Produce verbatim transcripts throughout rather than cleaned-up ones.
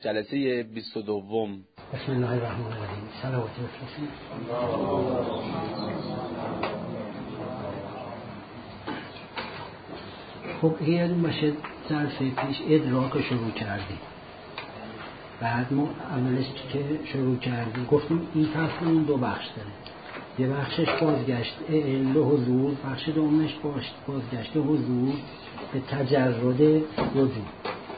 جلسه بیست و دوم. بسم الله الرحمن الرحیم. صلوات بفرستید. خب یادتون باشه جلسه پیش ادراک رو شروع کردیم. بعد ما اولش که شروع کردیم گفتیم این فصل اون دو بخش داره. یه بخشش بازگشت علم و حضور، بخش دومش بازگشت حضور به تجرد وجود.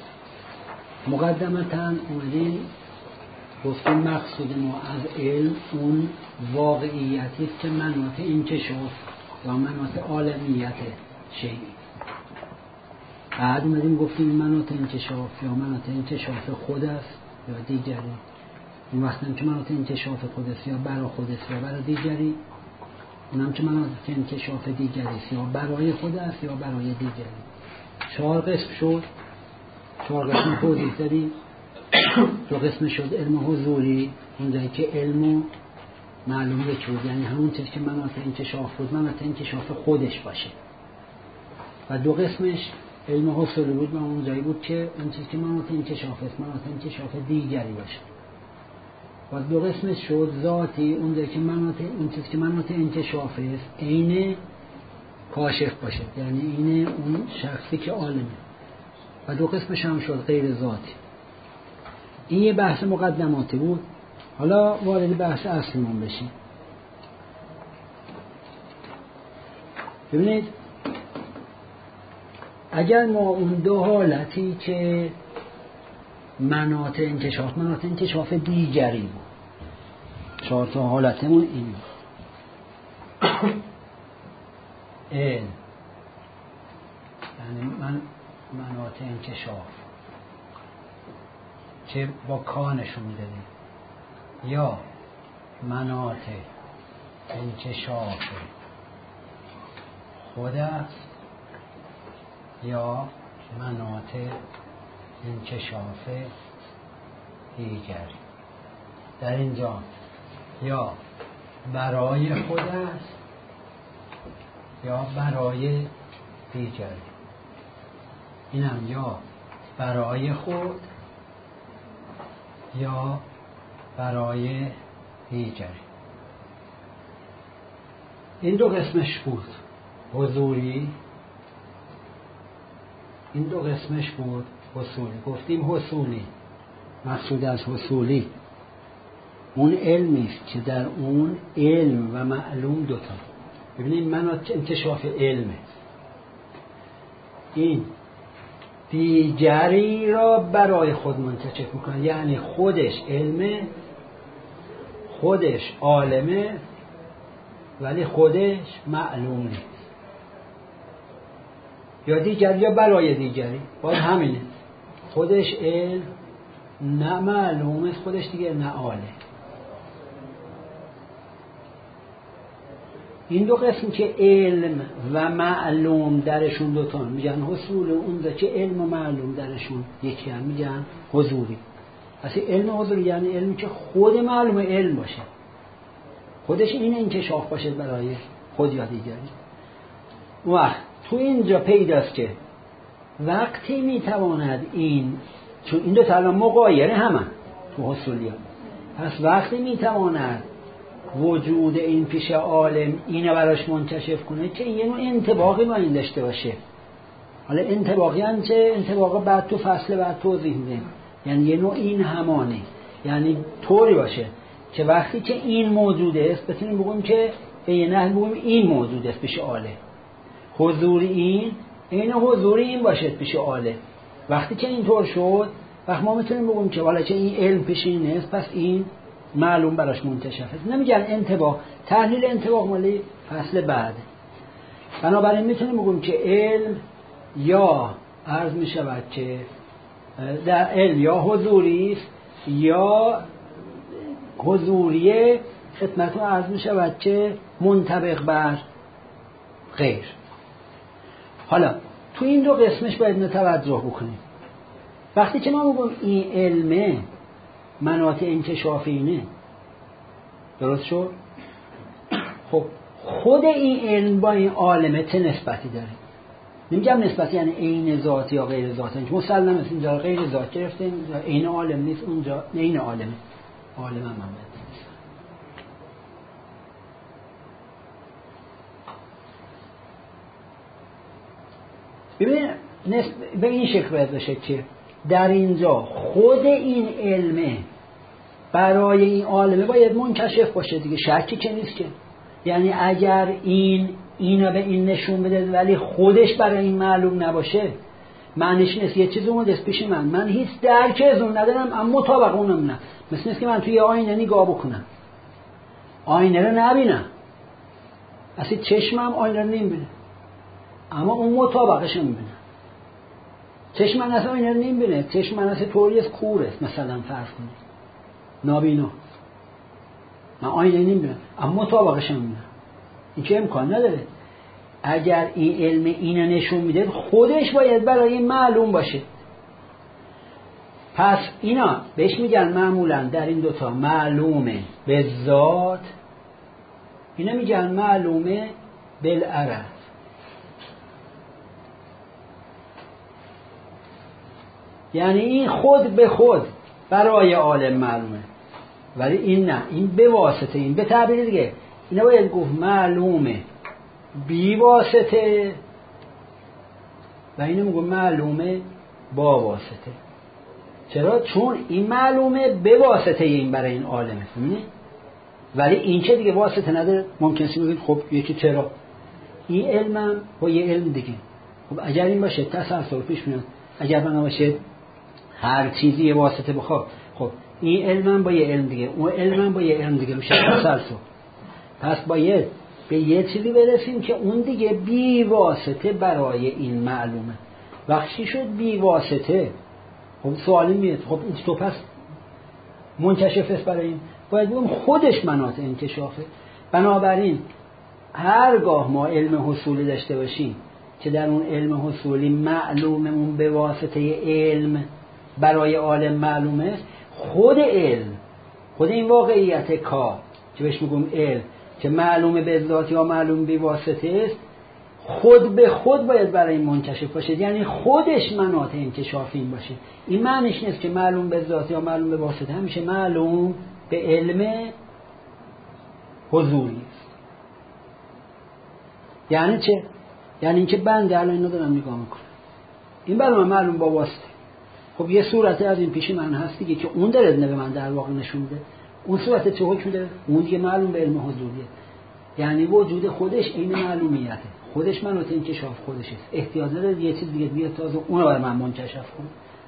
مقدمتاً اومدیم گفتیم مقصود ما از علم اون واقعیتی است که مناط انکشاف یا مناط عالمیت شیئی. بعد اومدیم گفتیم مناط انکشاف یا مناط انکشاف خود است یا دیگری. اون وقتی که مناط انکشاف خود است یا برای خود است یا برای دیگری، اونم که مناط انکشاف دیگری است یا برای خود است یا برای دیگری. چهار قسم شد. چهار قسم توضیح دادیم. دو قسم شد علم حضوری، اونجایی که علم معلوم بشود، یعنی همون چیزی که مناط انکشاف بود مناط انکشاف خودش باشه. و دو قسمش علم حصولی بود و اونجایی بود که اون چیزی که مناط انکشاف است مناط انکشاف دیگری باشه. و دو قسمش شد ذاتی، اونجایی که مناط اون چیزی که مناط انکشاف است عین کاشف باشه، یعنی این اون شخصی که عالمه. و دو قسمش هم شد غیر ذاتی. این یه بحث مقدماتی بود. حالا وارد بحث اصلیمون بشیم. ببینید اگر ما اون دو حالتی که مناط انکشاف مناط انکشاف دیگری بود، چهار تا حالتمون این علم، یعنی من مناط انکشاف که با کانشون دادیم، یا مناط انکشاف خود است یا مناط انکشاف دیگری. در اینجا یا برای خود است یا برای دیگری. اینم یا برای خود یا برای دیگری. این دو قسمش بود حضوری، این دو قسمش بود حصولی. گفتیم حصولی، مقصود از حصولی اون علمی است که در اون علم و معلوم دوتا. ببینید مناط انکشاف علمه، این دیگری را برای خود منتشف میکنه، یعنی خودش علمه، خودش عالمه، ولی خودش معلوم نیست. یا دیگری یا برای دیگری، باز همینه، خودش علم نه معلومه، خودش دیگه نه عالم. این دو قسم که علم و معلوم درشون دوتا میگن حصول، اون که علم و معلوم درشون یکی هم میگن حضوری. اصلا علم حضوری یعنی علمی که خود معلوم علم باشه، خودش این انکشاف باشه برای خود یا دیگری. وقت تو اینجا پیداست که وقتی میتواند این، چون این دو تا الان مغایر همه تو حصولی ها، پس وقتی میتواند وجود این پیش عالم اینو براش منکشف کنه که یه نوع انطباقی با این داشته باشه. حالا انطباقی هم چه؟ انطباق بعد تو فصل بعد توضیح میدیم. یعنی یه نوع این همانه، یعنی طوری باشه که وقتی که این موجوده است بتونیم بگیم که به یه نحو بگیم این موجوده است پیش عالم. حضور این این حضور این باشه پیش عالم. وقتی که اینطور شد وقت ما میتونیم بگیم که حالا که این علم پیش این است پس این معلوم براش منتشف است. نمیگن انطباق، تحلیل انطباق مالی فصل بعد. بنابراین میتونیم بگیم که علم یا عرض میشود که در علم یا حضوری است یا حضوری خدمتتون عرض میشود که منطبق بر غیر. حالا تو این دو قسمش باید نتوجه بکنیم. وقتی که ما میگیم این علمه مناط انکشاف اینه، درست شد؟ خب خود این علم با این عالمه چه نسبتی داره؟ نمیگم نسبت یعنی عین ذات یا غیر ذات، چون مسلم است اینجا غیر ذات گرفته، عین عالم نیست، اونجا عین عالمه، عالم هم هم ببین به این شکل باید باشه که در اینجا خود این علمه برای این عالمه باید منکشف باشه دیگه، شکی که نیست که. یعنی اگر این اینو به این نشون بده ولی خودش برای این معلوم نباشه، معنیش نیست یه چیز اومده پیش من، من هیچ درکی از اون ندارم اما مطابق اونم نه. مثل نیست که من توی آینه نگاه بکنم، آینه رو نبینم، اصلا چشمم آینه رو نمیبینه اما اون مطابقش رو میبینه. چشم من اصلا آینه رو نمیبینه، چشم من اصلا طوری از کور است مثلا فرض کنید نابینا، من آینه نمیبینم اما مطابقش رو میبینم. این که امکان نداره. اگر این علم اینو نشون میده خودش باید برای معلوم باشه. پس اینا بهش میگن معمولا در این دوتا معلومه به ذات، اینا میگن معلومه بالعرض. یعنی این خود به خود برای عالم معلومه، ولی این نه، این به واسطه، این به تعبیر دیگه اینا باید گفت معلومه بی واسطه و اینو میگم معلومه با واسطه. چرا؟ چون این معلومه به واسطه این برای این عالمه، فهمیدی؟ ولی این که دیگه واسطه نداره. ممکنه سی بگید خب یکی چرا این علمم با یه علم دیگه، خب اگر این باشه تسلسل پیش میاد، اگر بنا باشه هر چیزی یه واسطه بخواد، خب این علمم با یه علم دیگه، اون علمم با یه علم دیگه میشه تسلسل. پس باید به یه چیزی برسیم که اون دیگه بی واسطه برای این معلومه. وقتی شد بی واسطه، خب سوالی میاد خب این تو پس منکشف است برای این، باید بگم خودش مناط انکشافه. بنابراین هرگاه ما علم حصولی داشته باشیم که در اون علم حصولی معلوممون به واسطه علم برای عالم معلومه، خود علم، خود این واقعیت کا که بهش میگم علم که معلومه به ذات یا معلوم به واسطه است، خود به خود باید برای این منکشف باشه. یعنی خودش مناط انکشاف این باشه. این معنیش نیست که معلوم به ذات یا معلوم به واسطه همیشه معلوم به علم حضوری است. یعنی چه؟ یعنی اینکه بنده الان اینو دارم نگاه میکنم، این برای من معلوم با واسطه، خب یه صورتی از این پیش من هست دیگه که اون داره به من در واقع نشون میده، اون صورت چه حکم داره؟ اون دیگه معلوم به علم حضوریه. یعنی وجود خودش عین معلومیته، خودش منوط انکشاف خودش است، احتیاج نداره یه چیز دیگه بیاد تازه اون رو برای من منکشف کنه.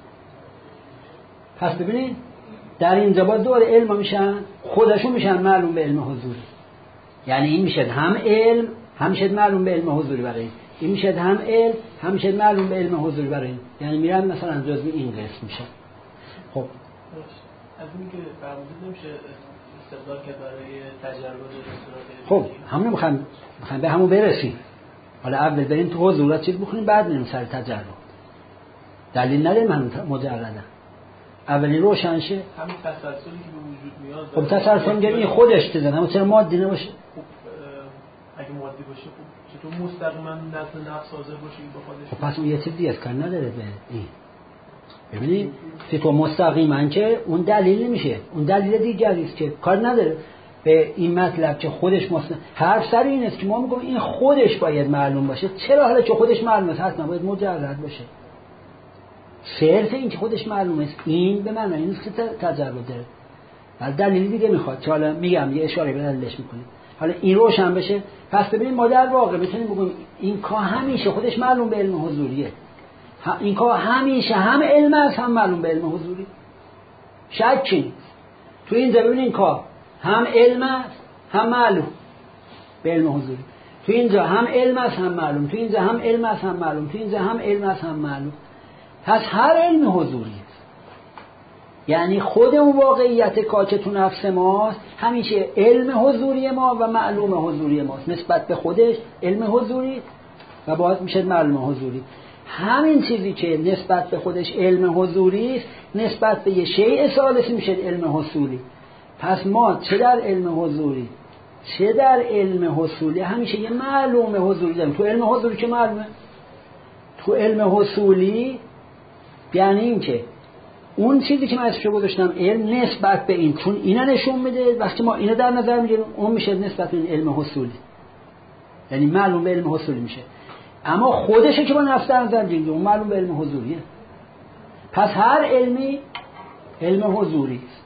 پس ببینید در اینجا با دور علم میشن خودشون میشن معلوم به علم حضوری. یعنی این میشه هم علم هم میشه معلوم به علم حضوری برای این، این میشه هم علم هم میشه معلوم به علم حضوری برای این. یعنی میرن مثلا جزء این قسم میشن. خب از این که فرمودید نمیشه استدلال که برای تجربه به خب صورت همون میخوایم میخوایم به همون برسیم. حالا اول بریم تو حضورات چیز بخونیم بعد بریم سر تجربه. دلیل نداره من مجردم. اولی روشن شه. همین تسلسلی که به وجود میاد. خب تسلسل میگه این خودش چیزه، اما چرا مادی نباشه؟ خب اگه مادی باشه خب چطور مستقیما نزد نفس حاضر باشه با خودش؟ خب پس اون یه چیز دیگه کار نداره به این. ببینید چطور مستقیما که اون دلیل نمیشه، اون دلیل دیگری است که کار نداره به این مطلب که خودش مستقیم. حرف سر این است که ما میگم این خودش باید معلوم باشه. چرا؟ حالا که خودش معلوم است حتما باید مجرد باشه. صرف این که خودش معلوم است این به معنی نیست که تجربه داره. ولی دلیل دیگه میخواد که حالا میگم یه اشاره به دلیلش میکنیم. حالا این روشن بشه. پس ببینید ما در واقع میتونیم بگیم این کا همیشه خودش معلوم به علم حضوریه. این کا همیشه هم علم است هم معلوم به علم حضوری. شکی نیست. تو این ببینید این کا هم علم است هم معلوم به علم حضوری. تو اینجا هم علم است هم معلوم، تو اینجا هم علم است هم معلوم، تو اینجا هم علم است هم معلوم. پس هر علم حضوری است. یعنی خود اون واقعیت کا که تو نفس ماست همیشه علم حضوری ما و معلوم حضوری ماست. نسبت به خودش علم حضوری و باید میشه معلوم حضوری. همین چیزی که نسبت به خودش علم حضوری است نسبت به یه شیء ثالثی میشه علم حصولی. پس ما چه در علم حضوری چه در علم حصولی همیشه یه معلوم حضوری داریم. تو علم حضوری که معلومه تو علم حصولی یعنی این که اون چیزی که من اسمشو گذاشتم علم نسبت به این، چون اینا نشون میده وقتی ما اینو در نظر میگیریم اون میشه نسبت به این علم حصولی، یعنی معلوم به علم حصولی میشه. اما خودشه که با نفس در نظر میگیریم اون معلوم به علم حضوریه. پس هر علمی علم حضوری است.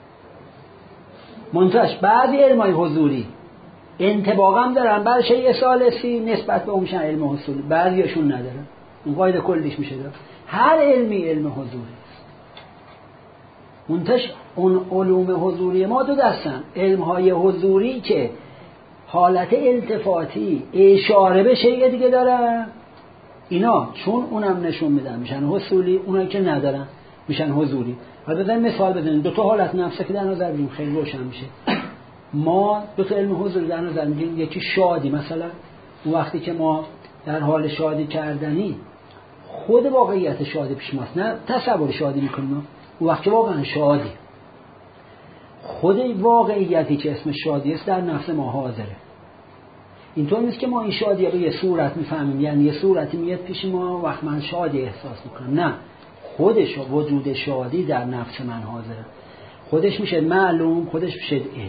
منتهاش بعضی علمای حضوری انطباق هم دارن بر شیء ثالثی نسبت به اون میشن علم حصولی، بعضیاشون ندارن. این قاعده کلیش میشه دار. هر علمی علم حضوری است. منتهاش اون علوم حضوری ما دو دستن، علمهای حضوری که حالت التفاتی اشاره به شیء دیگه دارن، اینا چون اونم نشون میدن میشن حصولی، اونایی که ندارن میشن حضوری. حالا بزنیم مثال بزنیم، دو تا حالت نفسه که در نظر بگیریم خیلی روشن میشه. ما دو تا علم حضوری در نظر میگیریم، یکی شادی، مثلا اون وقتی که ما در حال شادی کردنی خود واقعیت شادی پیش ماست، نه تصور شادی میکنیم، اون وقت واقعا شادی خود واقعیتی که اسم شادی است در نفس ما حاضره. اینطور نیست که ما این شادی رو یه صورت میفهمیم، یعنی یه صورتی میاد پیش ما وقت من شادی احساس میکنم، نه، خودش وجود شادی در نفس من حاضره، خودش میشه معلوم، خودش میشه علم.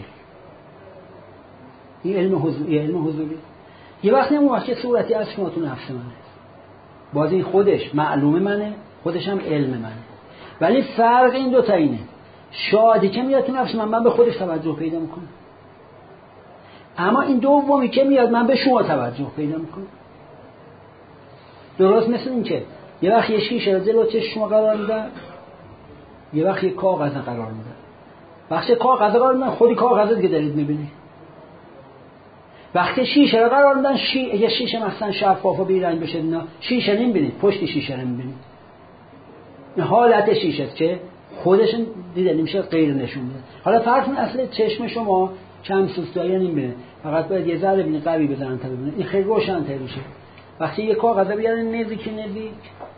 این علم حضوری، علم حضوری. یه وقتی اون وقت صورتی از شما تو نفس منه، باز این خودش معلوم منه، خودش هم علم منه. ولی فرق این دو تا اینه، شادی که میاد تو نفس من من به خودش توجه پیدا میکنم، اما این دومی که میاد من به شما توجه پیدا میکنم. درست مثل این که یه وقت یه شیشه رو جلو چشم شما قرار میدن، یه وقت یه کاغذ قرار میدن. وقتی کاغذ قرار میدن خودی کاغذ دیگه دارید میبینی. وقتی شیشه رو قرار میدن شی... یه شیشه مثلا شفاف و بیرنگ بشه اینا شیشه نمیبینید، پشت شیشه رو میبینید. این حالت شیشه است که خودش دیده نمیشه غیر نشون میده. حالا فرض کن اصل چشم شما چند سوستایی نمیبینه، فقط باید یه ذره بینی قوی بزنن تا ببینه، این خیلی روشن‌تر میشه. وقتی یه کاغذ بیارن نزدیک نزدیک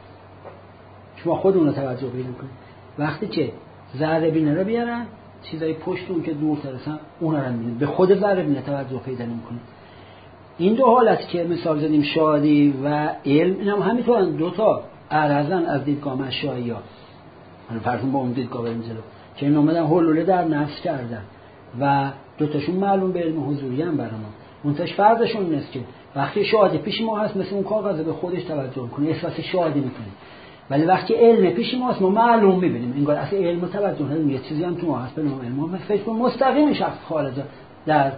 شما خودتون رو توجه پیدا کنید، وقتی که ذره بینه رو بیارن چیزای پشت اون که دورتر هستن اون رو میبینید، به خود ذره بینه توجه پیدا نمی‌کنید. این دو حالت که مثال زدیم شادی و علم، اینم هم همینطورن، دو تا عرضن از دیدگاه مشایعی ها. حالا فرض با اون دیدگاه بریم جلو که این اومدن حلوله در نفس کردن و دو تاشون معلوم به علم حضوری هم برام. منتش فرضشون نیست که وقتی شادی پیش ما هست مثل اون کاغذ به خودش توجه کنه، احساس شادی میکنه، ولی وقتی علم پیش ما هست ما معلوم میبینیم انگار اصلا علم توجه نداره، یه چیزی هم تو ما هست به نام علم، ما فکر کنیم مستقیم شخص خارج در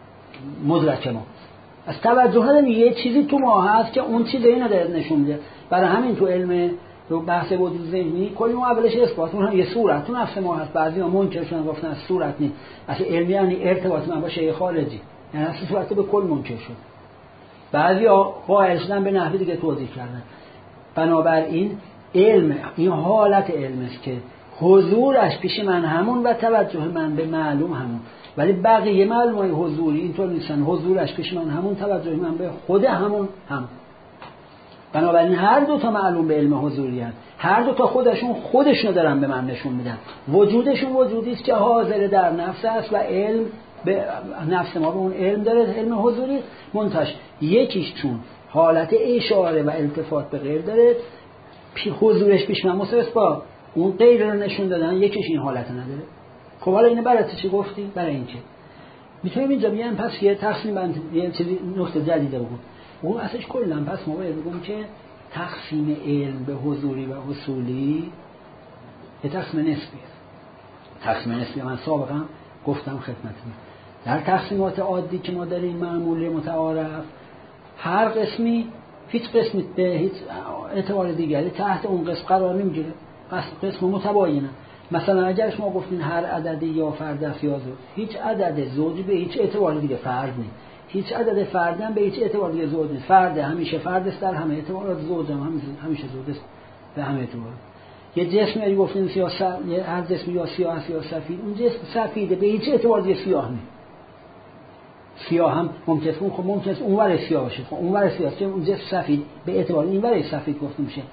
مدرک ما از توجه نداره، یه چیزی تو ما هست که اون چیز اینو داره نشون میده. برای همین تو علم تو بحث وجود ذهنی کلی ما اولش اثبات، اون هم یه صورت تو نفس ما هست، بعضی ها منکر شدن گفتن از صورت نیست، اصلا علمی یعنی ارتباط من با شیء خارجی، یعنی اصلا صورت به کل منکر شد. بعضی ها قائل شدن به نحوی دیگه توضیح کردن. بنابراین علم این حالت علم است که حضورش پیش من همون و توجه من به معلوم همون، ولی بقیه معلومای حضوری اینطور نیستن، حضورش پیش من همون، توجه من به خود همون هم. بنابراین هر دو تا معلوم به علم حضوری هست، هر دو تا خودشون خودشونو دارن به من نشون میدن، وجودشون وجودی است که حاضر در نفس است و علم به نفس ما به اون علم داره، علم حضوری منتش یکیش چون حالت اشاره و التفات به غیر داره، حضورش پیش من مساوی با اون غیر رو نشون دادن، یکیش این حالت نداره. خب حالا اینو برای چی گفتی؟ برای اینکه میتونیم اینجا بیان پس یه تقسیم بند، یه چیزی نقطه جدیده بگم، اون اصلش کلا پس ما باید بگم که تقسیم علم به حضوری و اصولی یه تقسیم نسبی است. تقسیم نسبی من سابقا گفتم خدمتتون، در تقسیمات عادی که ما داریم معمولی متعارف، هر قسمی هیچ قسمی به هیچ اعتبار دیگری تحت اون قسم قرار نمیگیره، قسم متباینه. مثلا اگر شما گفتین هر عددی یا فرد است یا زوج، هیچ عدد زوج به هیچ اعتبار دیگه فرد نیست، هیچ عدد فرد هم به هیچ اعتبار دیگه زوج نیست. فرد همیشه فرد است در همه اعتبارات، زوج هم همیشه زوج است به همه اعتبارات. یه جسمی اگه گفتین سیاه، هر جسمی یا سیاه است یا سفید، اون جسم سفیده به هیچ اعتبار دیگه سیاه نیست. سیاه هم ممکنه اون خب ممکنه اونور سیاه باشه، خب اونور سیاه که اون جسم سفید به اعتبار اینور سفید گفته میشه.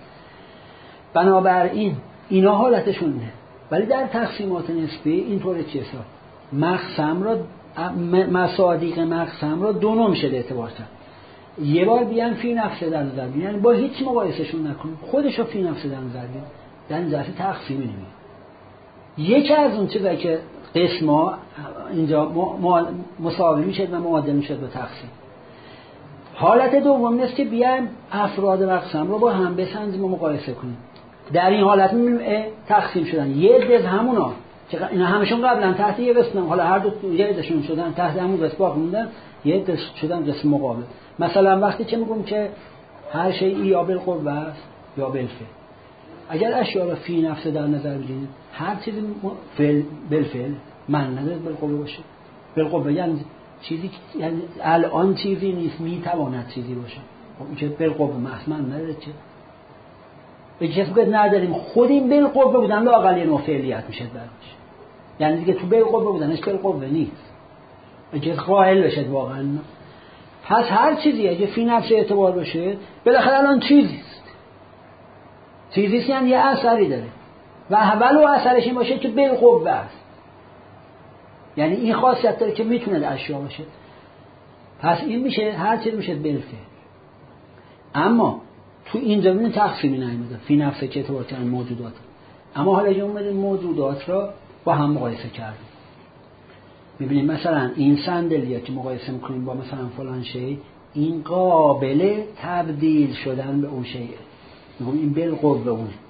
بنابراین اینا حالتشون نه. ولی در تقسیمات نسبی اینطوره چیه سا مقسم را مصادیق مقسم را دو نوع میشه اعتبار کرد. یه بار بیان فی نفسه در نظر بگیرن، یعنی با هیچ مقایسهشون نکنیم، خودش رو فی نفسه در نظر بگیرن، در این ظرف تقسیمی نمیاد. یکی از اون چیزایی که قسم‌ها اینجا مساوی میشه و معادل میشه به تقسیم. حالت دوم است که بیایم افراد مقسم رو با هم بسنجیم و مقایسه کنیم. در این حالت می‌بینیم تقسیم شدن یه عده همونا که اینا همشون قبلا تحت یه قسم، حالا هر دو یه عدهشون شدن تحت همون قسم باقی موندن، یه عده شدن قسم مقابل. مثلا وقتی که میگم که هر شیء یا بالقوه است یا بالفعل، اگر اشیاء رو فی نفسه در نظر بگیرید هر چیزی فعل بالفعل من نداره بالقوه باشه. بالقوه یعنی چیزی که یعنی الان چیزی نیست، میتواند چیزی باشه. خب که بالقوه محض من نداره چه؟ به کسی که نداریم خودیم بالقوه بودن لااقل یه نوع فعلیت میشه براش، یعنی دیگه تو بالقوه بودنش بالقوه نیست، اگه قائل بشه واقعا. پس هر چیزی اگه فی نفس اعتبار بشه بالاخره الان چیزیست، چیزیست یعنی یه اثری داره و ولو اثرش این باشه که بالقوه است، یعنی این خاصیت داره که میتونه اشیا باشه. پس این میشه هر چیز میشه بالفعل. اما تو اینجا ببینید تقسیمی نمیده فی نفسه که اعتبار کردن موجودات، اما حالا اگه اومدیم موجودات را با هم مقایسه کردیم، میبینیم مثلا این صندلیه که مقایسه میکنیم با مثلا فلان شی، این قابل تبدیل شدن به اون شیء، میگم این بالقوه به اونه.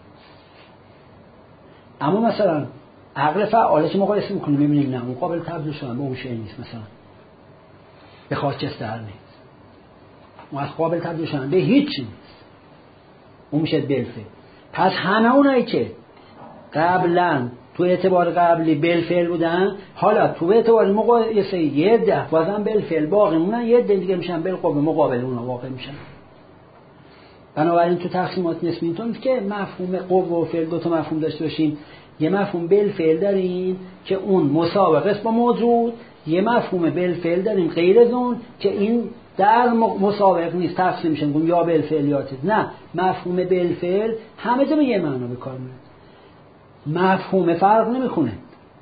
اما مثلا عقل فعاله که مقایسه میکنیم میبینیم نه، اون قابل تبدیل شدن به اون شیء نیست، مثلا به خاکستر نیست، اون از قابل تبدیل شدن به هیچ نیست، اون میشه بالفعل. پس همه اونایی که قبلا تو اعتبار قبلی بالفعل بودن، حالا تو اعتبار مقایسه یه ده بازم بالفعل باقی مونن، یه ده دیگه میشن بالقوه مقابل اونها واقع میشن. بنابراین تو تقسیمات نسبی اینطور که مفهوم قوه و فعل دو تا مفهوم داشته باشیم، یه مفهوم بالفعل داریم که اون مساوی است با موجود، یه مفهوم بالفعل داریم غیر از اون که این در مساوی نیست، تقسیم میشه میگم یا بالفعل یا چیز. نه، مفهوم بالفعل همه جا به یه معنا به کار میاد، مفهوم فرق نمیکنه.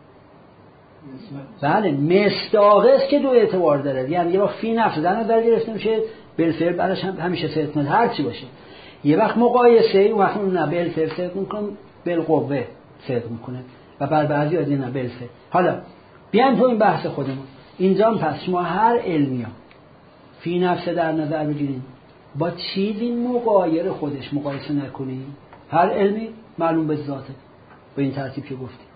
بله، مصداق است که دو اعتبار داره، یعنی یه وقت فی نفس در نظر گرفته میشه بالفعل بعدش هم همیشه صدق میکنه هر چی باشه، یه وقت مقایسه اون وقت نه بالفعل صدق میکنه بالقوه صدق میکنه و بر بعضی از اینا بالفعل. حالا بیایم تو این بحث خودمون اینجا هم پس شما هر علمی ها فی نفس در نظر بگیرید با چیزی مغایر خودش مقایسه نکنید، هر علمی معلوم به ذاته به این ترتیب که گفتیم،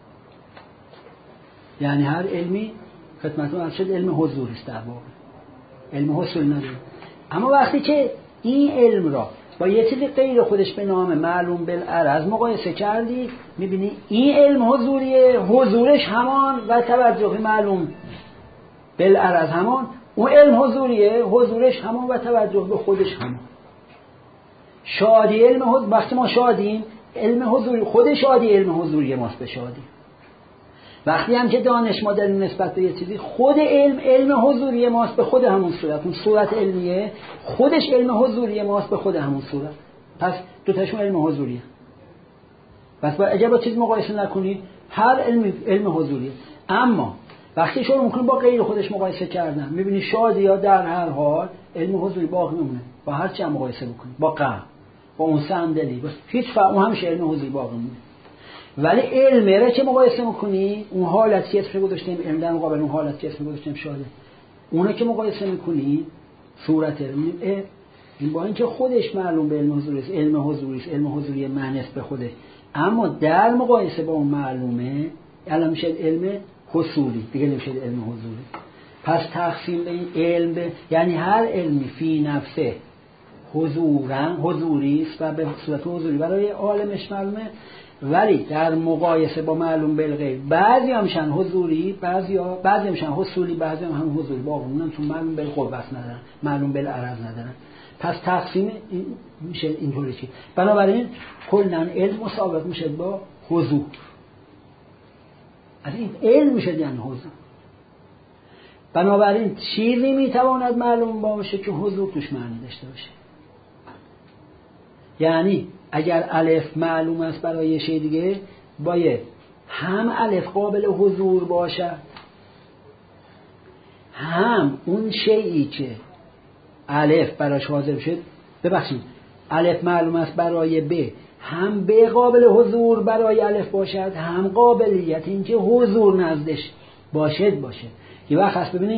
یعنی هر علمی خدمتتون عرض شد علم حضوری است، در واقع علم حصول نداره. اما وقتی که این علم را با یه چیزی غیر خودش به نام معلوم بالعرض مقایسه کردی، میبینی این علم حضوریه، حضورش همان و توجه معلوم بالعرض همان، اون علم حضوریه، حضورش همان و توجه به خودش همان. شادی علم حضور، وقتی ما شادیم علم حضوری خود شادی علم حضوری ماست به شادی. وقتی هم که دانش ما داریم نسبت به یه چیزی، خود علم علم حضوری ماست به خود همون صورت، اون صورت علمیه خودش علم حضوری ماست به خود همون صورت. پس دو تاشون علم حضوریه. پس اگه با چیز مقایسه نکنی هر علم علم حضوریه. اما وقتی شما ممکن با غیر خودش مقایسه کردن، میبینی شادی یا در هر حال علم حضوری باقی میمونه، با هر چی هم مقایسه بکنی، با غم، با اون صندلی، با هیچ فرق، اون همیشه علم حضوری باقی میمونه. ولی علمه را که مقایسه میکنی، اون حالت که اسم گذاشتیم علم در مقابل اون حالت که اسم گذاشتیم شاده، اونو که مقایسه میکنی صورت علم این با اینکه خودش معلوم به علم حضوری است، علم حضوری است، علم حضوری معنیست به خودش، اما در مقایسه با اون معلومه الان میشه علم حصولی، دیگه نمیشه علم حضوری. پس تقسیم به این علم به، یعنی هر علمی فی نفسه حضورن حضوری است و به صورت حضوری برای عالمش معلومه، ولی در مقایسه با معلوم بالغیب بعضی هم میشن حضوری، بعضی ها بعضی میشن حصولی، بعضی هم هم حضوری باقی موندن چون معلوم بالقوه ندارن، معلوم بالعرض ندارن. پس تقسیم این میشه اینطوری چی. بنابراین کلا علم مساوات میشه با حضور، از این علم میشه یعنی حضور. بنابراین چیزی میتواند معلوم باشه که حضور توش معنی داشته باشه. یعنی اگر الف معلوم است برای یه شی دیگه، باید هم الف قابل حضور باشد، هم اون شیئی که الف براش حاضر شد، ببخشید الف معلوم است برای ب، هم ب قابل حضور برای الف باشد، هم قابلیت اینکه حضور نزدش باشد باشه. یه وقت هست ببینید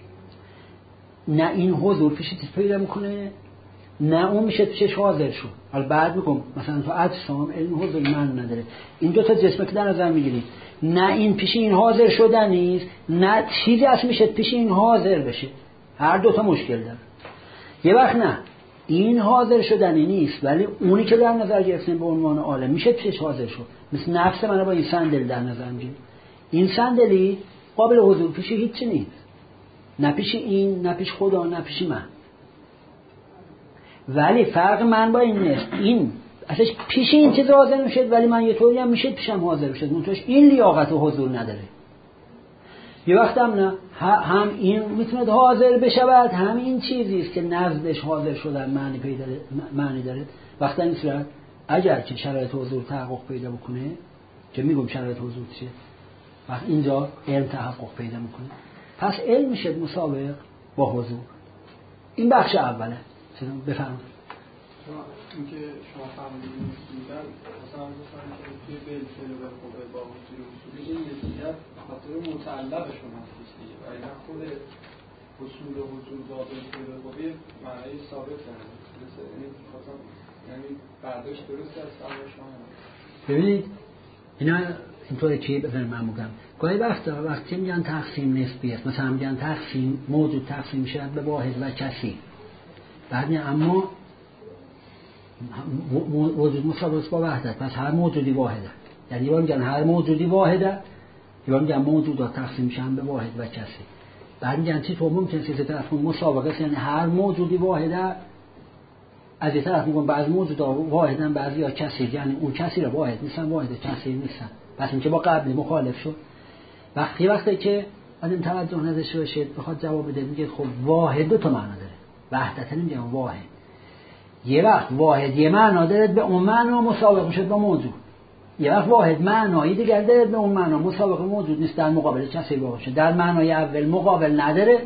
نه این حضور پیش چیز پیدا میکنه نه اون میشه پیشش حاضر شد. حالا بعد میگم مثلا تو اجسام علم حضور من نداره، این دو تا جسم که در نظر میگیرید نه این پیش این حاضر شدن نیست نه چیزی هست میشه پیش این حاضر بشه، هر دو تا مشکل داره. یه وقت نه این حاضر شدنی نیست ولی اونی که در نظر گرفتیم به عنوان عالم میشه پیشش حاضر شد. مثل نفس من با این صندلی در نظر میگیرید، این صندلی قابل حضور پیش هیچ نیست، نه پیش این نه پیش خدا نه پیش من. ولی فرق من با این نیست، این اصلا پیش این چیز حاضر میشد ولی من یه طوری هم میشد پیشم حاضر میشد، منتوش این لیاقت و حضور نداره. یه وقت هم نه هم این میتونه حاضر بشود، هم این چیزی است که نزدش حاضر شدن معنی پیدا معنی داره. وقتی این صورت اگر که شرایط حضور تحقق پیدا بکنه، که میگم شرایط حضور چیه، وقت اینجا علم تحقق پیدا میکنه، پس علم میشه مسابق با حضور. این بخش اوله. بفرمایید. اینکه شما فهمیدین میگن مثلا مثلا که توی بل فعل و خوب با حضور اصولی این یکیت خاطر متعلق شما هست دیگه و این خود اصول حضور با بل فعل و خوبی معنی ثابت داره. یعنی مثلا یعنی برداشت درست از سوال شما. ببینید اینا اینطوری که بزن من میگم گاهی وقتا وقتی میگن تقسیم نسبی است، مثلا میگن تقسیم موجود تقسیم میشه به واحد و کثیر، بعد اما موجود مساوی با وحدت، پس هر موجودی واحده. یعنی یه بار میگن هر موجودی واحده، یه بار میگن موجودات تقسیم میشن به واحد و کثیر. بعد میگن چی تو ممکنه سه طرف مساوی است، یعنی هر موجودی واحده. از این طرف میگن بعضی موجودات واحدن بعضی ها کثیر، یعنی اون کثیر واحد نیستن واحد کثیر نیستن. پس این که با قبلی مخالف شد. وقتی وقتی که آدم توجه نداشته باشه بخواد جواب بده میگه خب واحد دو تا معنا داره، وحدت نمیگن واحد. یه وقت واحد یه معنا داره به اون معنا مساوی میشه با موجود، یه وقت واحد معنایی دیگر داره به اون معنا مساوی موجود نیست، در مقابل کثیر باشه. در معنای اول مقابل نداره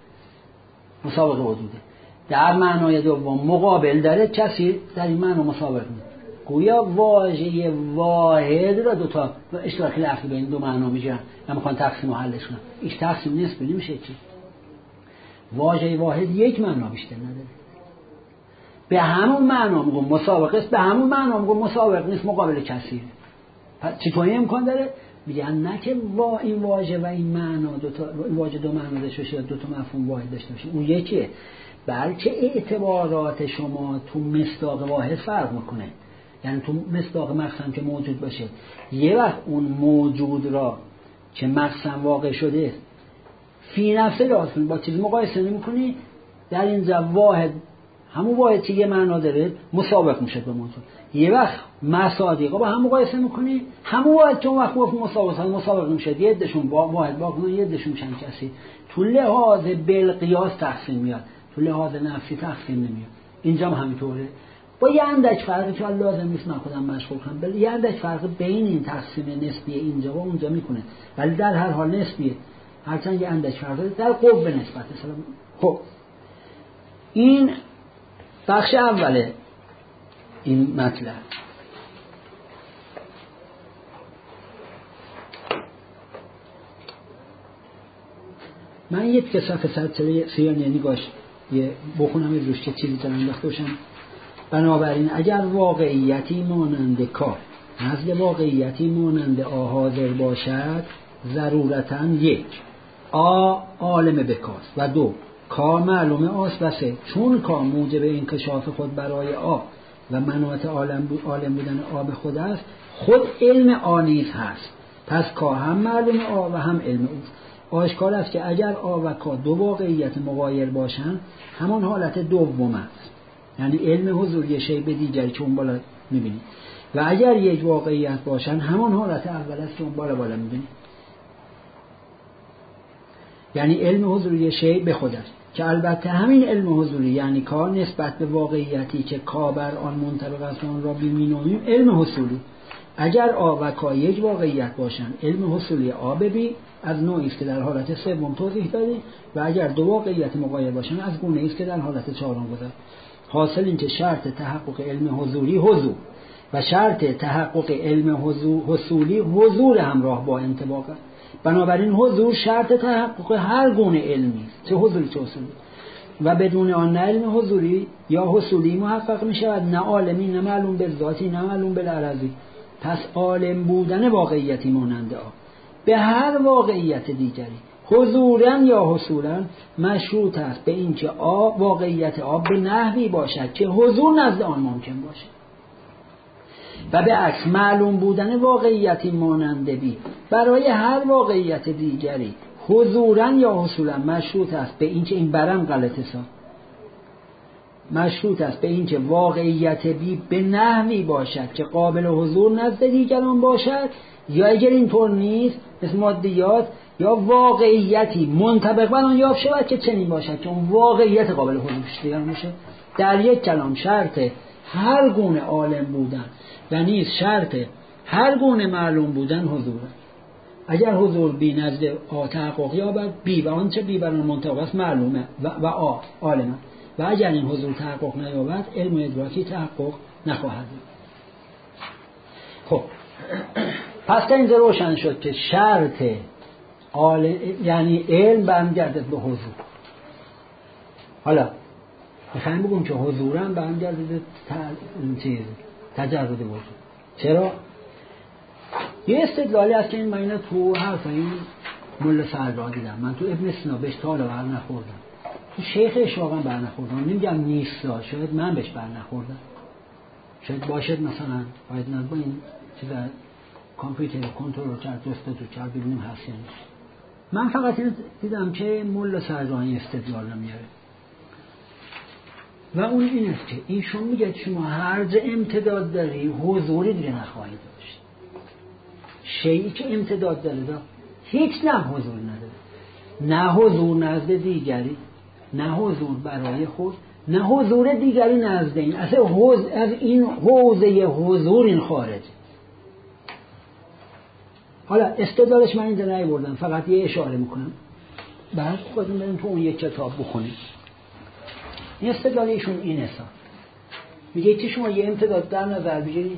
مساوی وجوده، در معنای دوم مقابل داره کثیر، در این معنا مساوی نیست. گویا واژه واحد را دو تا اشتراک لفظی بین دو معنا میگن، نمیخوان تقسیم و حلش کنن. این تقسیم نیست نمیشه چی. واژه واحد یک معنا بیشتر نداره، به همون معنا میگم مسابقه است، به همون معنا میگم مسابقه نیست مقابل کثیر. پس چطوری امکان داره؟ میگن نه که وا این واژه و این معنا دو تا واژه دو معنا داشته باشه یا دو تا مفهوم واحد داشته باشه اون یکیه، بلکه اعتبارات شما تو مصداق واحد فرق میکنه. یعنی تو مصداق مقسم که موجود باشه، یه وقت اون موجود را که مقسم واقع شده فی نفسه لازم با چیز مقایسه نمی‌کنی، در اینجا واحد همون واحد که یه معنا داره مسابق میشه به موجود. یه وقت مصادیقا با هم مقایسه می‌کنی، همون واحد که اون وقت مسابق مسابق میشه، یه عدهشون با واحد باقی یه عدهشون چند کسی. تو لحاظ بالقیاس تقسیم میاد، تو لحاظ نفسی تقسیم نمیاد. اینجا هم همینطوره، با یه اندک فرقی که لازم نیست من خودم مشغول کنم، ولی یه اندک فرق بین این تقسیم نسبی اینجا و اونجا میکنه، ولی در هر حال نسبیه، هرچند یه اندک فرقی در قوه نسبت. خب این بخش اوله این مطلب. من یه صفحه صفحه سیان یعنی گاش یه بخونم یه روش که چیزی تر انداخته باشم. بنابراین اگر واقعیتی مانند کا نزد واقعیتی مانند آ حاضر باشد، ضرورتاً یک آ عالم بکاست و دو کا معلومه آست و سه چون کا موجب انکشاف خود برای آ و مناط عالم بود عالم بودن آ به خود است، خود علم آ نیز هست. پس کا هم معلوم آ و هم علم اوست. آشکار است که اگر آ و کا دو واقعیت مغایر باشند همان حالت دوم است، یعنی علم حضوری شی به دیگری که اون بالا میبینید، و اگر یک واقعیت باشن همان حالت اول است که اون بالا بالا میبینید، یعنی علم حضوری شی به خود است که البته همین علم حضوری یعنی کا نسبت به واقعیتی که کا بر آن منطبق است آن را بی‌مینامیم علم حصولی. اگر آ و کا یک واقعیت باشن علم حصولی آ به بی از نوعی است که در حالت سوم توضیح دادیم و اگر دو واقعیت مغایر باشن از گونه‌ای است که در حالت چهارم گذشت. حاصل این که شرط تحقق علم حضوری حضور و شرط تحقق علم حصولی حضور همراه با انطباق است. بنابراین حضور شرط تحقق هر گونه علمی است، چه حضوری چه حصولی، و بدون آن نه علم حضوری یا حصولی محقق می شود، نه عالمی، نه معلوم به ذاتی، نه معلوم به عرضی. پس عالم بودن واقعیتی مانند آب به هر واقعیت دیگری حضوراً یا حصولاً مشروط است به اینکه آب واقعیت آب به نحوی باشد که حضور نزد آن ممکن باشد و به عکس معلوم بودن واقعیتی مانند بی برای هر واقعیت دیگری حضوراً یا حصولاً مشروط است به اینکه این برم غلطه سا مشروط است به اینکه واقعیت بی به نحوی باشد که قابل حضور نزد دیگران باشد، یا اگر اینطور نیست مثل مادیات، یا واقعیتی منطبق بر آن یافت شود که چنین باشد که اون واقعیت قابل حضور دیگران باشه. در یک کلام شرط هر گونه عالم بودن و نیز شرط هر گونه معلوم بودن حضور. اگر حضور بی نزد آ تحقق یابد، بی و آنچه بی بر آن منطبق است معلومه و, و آ عالمه، و اگر این حضور تحقق نیابد علم و ادراکی تحقق نخواهد. خب پس تا اینجا روشن شد که شرط عالم یعنی علم برمیگردد به حضور. حالا میخوایم بگم که حضورم برمیگردد به چیز تجرد وجود. چرا؟ یه استدلالی هست که این من اینو تو حرف این مله سردا دیدم، من تو ابن سینا بهش تا حالا بر نخوردم، تو شیخ اشواقا بر نخوردم، نمیگم نیست، شاید من بهش بر نخوردم، شاید باشد مثلا باید نبا این چیزا کامپیوتر کنترل کرد جستجو کرد ببینیم هست یا نیست. من فقط این دیدم که مله سرجانی استدلال رو میاره و اون این است که ایشون میگه شما هر جا امتداد داری حضوری دیگه نخواهید داشت. شیئی که امتداد داره دا هیچ نه حضور نداره، نه حضور نزد دیگری، نه حضور برای خود، نه حضور دیگری نزد این، اصلا حوز از این حوزه حضور این خارج. حالا استدلالش من اینجا نیاوردم، فقط یه اشاره میکنم، بعد خودتون بریم تو اون یک کتاب بخونید. این استدلال ایشون اینه سا میگه که شما یه امتداد در نظر بگیرید،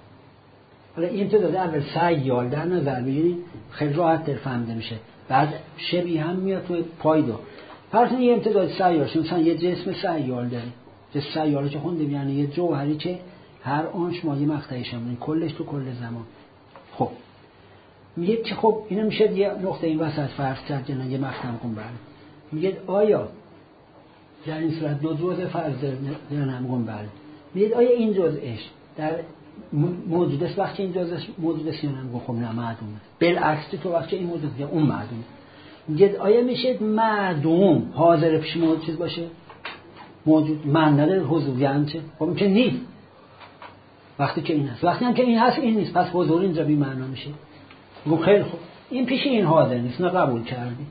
حالا این امتداد اول سیال در نظر بگیرید خیلی راحت تر فهمیده میشه، بعد شبیه هم میاد توی پایدو. فرض کنید یه امتداد سیال، مثلا یه جسم سیال داره، جسم سیال که خوندیم یعنی یه جوهری که هر آنش ما یه مقطعیش هم کلش تو کل زمان. خب میگه که خب اینو میشه یه نقطه این وسط فرض کرد که یه مقطع کن بله. میگه آیا در این صورت دو جزء فرض نمیگم کن بله. میگه آیا این جزءش در موجود است وقتی این جزء موجود است یا نه؟ خب نه معدومه. بالعکس تو وقتی این موجود یا اون معدومه. میگه آیا میشه معدوم حاضر پیش موجود چیز باشه؟ موجود من نداره حضور یعنی چه؟ خب این که نیست. وقتی که این هست، وقتی هم که این هست این نیست، پس حضور اینجا بی معنا میشه. گفت خیلی خوب این پیش این حاضر نیست، نه قبول کردی.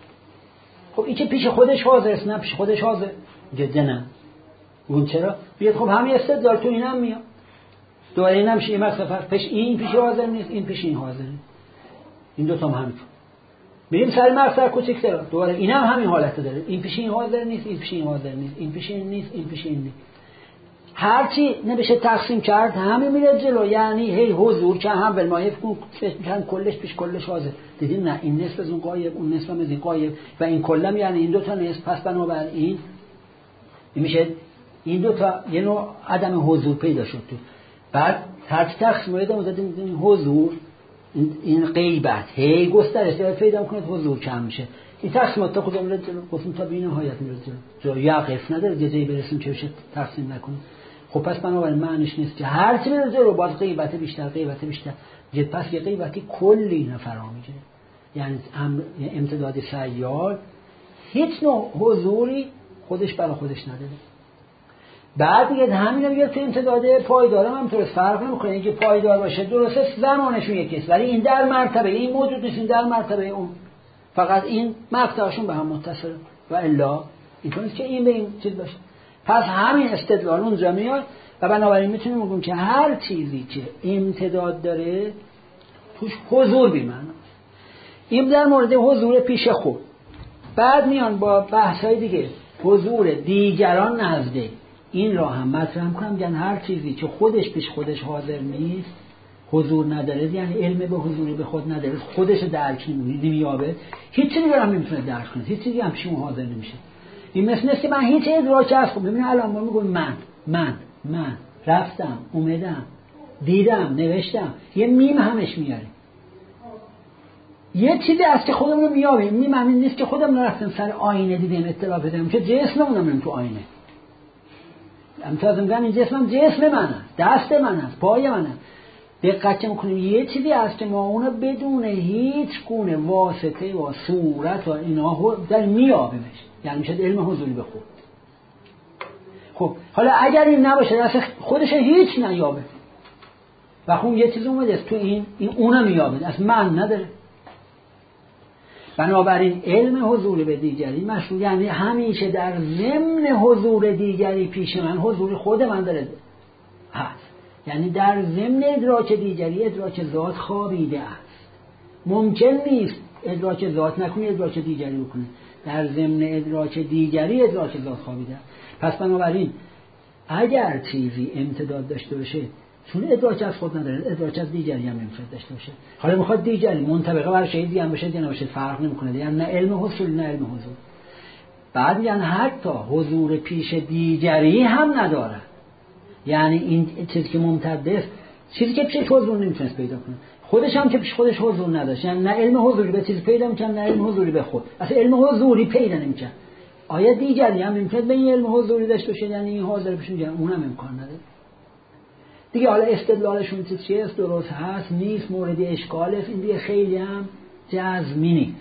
خب این که پیش خودش حاضر است نه پیش خودش حاضر جدا نه. اون چرا؟ بیاد خب همین استدلال تو اینم میاد. دوباره اینم میشه مقصد پیش این پیش حاضر نیست، این پیش این حاضر نیست. این دو تا هم همین. میریم سر مقصد کوچیک‌تر. دوباره اینم هم همین حالت داره. این پیش این حاضر نیست، این پیش این حاضر نیست، این پیش این نیست، این پیش این نیست. هرچی نمیشه تقسیم کرد همه میره جلو، یعنی هی حضور که هم بالمایف کن میشن کلش پیش کلش حاضر. دیدین نه این نصف از اون قایب اون نصف از این قایب و این کلم یعنی این دو تا نصف، پس بنابراین این میشه این دو تا یه نوع عدم حضور پیدا شد تو. بعد هر تقسیم رو دادیم این حضور این این غیبت هی گسترش پیدا میکنه حضور کم میشه. این تقسیمات تا کدوم میره جلو؟ گفتیم تا بی نهایت میره جلو. جا یقف نداره یه جایی برسیم که بشه تقسیم نکنیم. خب پس بنابراین معنیش نیست که هر چی میره جلو باز غیبت بیشتر غیبت بیشتر جد، پس یه غیبتی کلی نفرا میگیره. یعنی امتداد سیال هیچ نوع حضوری خودش برای خودش نداره. بعد دیگه همین میگه تو امتداد پایدار هم طور فرق نمیکنه، اینکه پایدار باشه درسته زمانشون یکیست ولی این در مرتبه این موجود نیست، این در مرتبه اون، فقط این مقطعشون به هم متصل و الا اینطوریه که این به این چیز باشه. پس همین استدلال اونجا میاد و بنابراین میتونیم بگیم که هر چیزی که امتداد داره توش حضور بی‌معناست. این در مورد حضور پیش خود. بعد میان با بحث‌های دیگه، حضور دیگران نزده این را هم مطرح کنم. میگن هر چیزی که خودش پیش خودش حاضر نیست، حضور نداره، یعنی علم به حضوری به خود نداره، خودش درک نمی‌یابه، هیچ چیزی رو هم نمیتونه درک کنه، هیچ چیزی هم پیش اون حاضر نمیشه. این مثل نیست که من هیچ ادراکی از خود، ببین الان ما میگم من من من رفتم اومدم دیدم نوشتم، یه میم همش میاریم، یه چیزی از که خودمون رو میابیم. میم همین نیست که خودمون رفتیم سر آینه دیدیم اطلاع بدیم که جسممون هم تو آینه. امتیاز میگن این جسمم جسم من است، دست من است، پای من است. دقت میکنیم یه چیزی هست که ما اونو بدون هیچ گونه واسطه و صورت و اینا در میابیمش، یعنی میشه علم حضوری به خود. خب حالا اگر این نباشه، اصلا خودش هیچ نیابه و خب یه چیز اومده تو این این اونم میابه، اصلا من نداره. بنابراین علم حضوری به دیگری مشروع، یعنی همیشه در ضمن حضور دیگری پیش من حضور خود من داره هست، یعنی در ضمن ادراک دیگری ادراک ذات خوابیده است. ممکن نیست ادراک ذات نکنه ادراک دیگری بکنه، در ضمن ادراک دیگری ادراک ذات خوابیده است. پس بنابراین اگر چیزی امتداد داشته باشه، چون ادراک از خود نداره، ادراک از دیگری هم نمیشه داشته باشه. حالا میخواد دیگری منطبقه بر شی دیگه هم باشه یا نباشه فرق نمیکنه، یعنی نه علم حصول نه علم حضور. بعد یعنی حتی حضور پیش دیگری هم نداره، یعنی این چیزی که ممتده است، چیزی که پیش حضور نمیتونست پیدا کنه، خودش هم که پیش خودش حضور نداشت، یعنی نه علم حضوری به چیز پیدا میکنه نه علم حضوری به خود، اصلا علم حضوری پیدا نمیکنه. آیا دیگری هم نمیتونه به این علم حضوری داشته باشه، یعنی این حاضر بشه، یعنی اونم امکان نداره دیگه. حالا استدلالشون چیه است، درست هست نیست، مورد اشکال است، این دیگه خیلی هم جزمی نیست.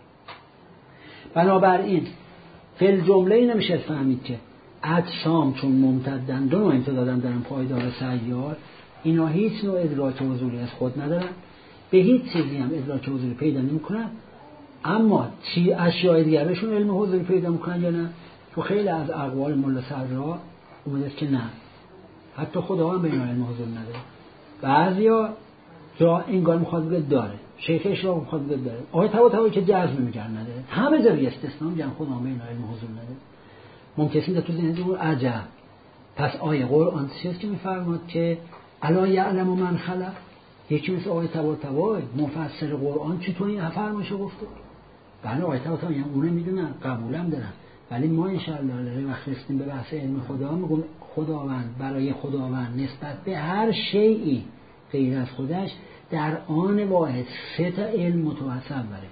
بنابراین فل جمله نمیشه فهمید که اجسام چون ممتدن دو نوع امتدادن دارن، پایدار و سیار، اینا هیچ نوع ادراک حضوری از خود ندارن، به هیچ چیزی هم ادراک حضوری پیدا نمیکنن. اما چی اشیاء دیگر بهشون علم حضوری پیدا میکنن یا نه؟ تو خیلی از اقوال ملا صدرا اومده که نه، حتی خدا هم به اینا علم حضور نداره. بعضیا جا انگار میخواد بگه داره، شیخ اشراق میخواد بگه داره، آیه طباطبایی که جزم میگن نداره، همه جای استثناء میگن خدا هم به اینا علم حضور نداره. ممکنه این تو ذهنتون عجب، پس آیه قرآن چیزی که میفرماد که الا یعلم من خلق، یکی مثل آیه طباطبای مفسر قرآن چطور این فرمایشو گفته؟ بله آیه طباطبایی هم اونه میدونن، قبولم دارن، ولی ما انشاءالله وقت رسیدیم به بحث علم خدا میگم خداوند برای خداوند نسبت به هر شیئی غیر از خودش در آن واحد سه تا علم متصوره.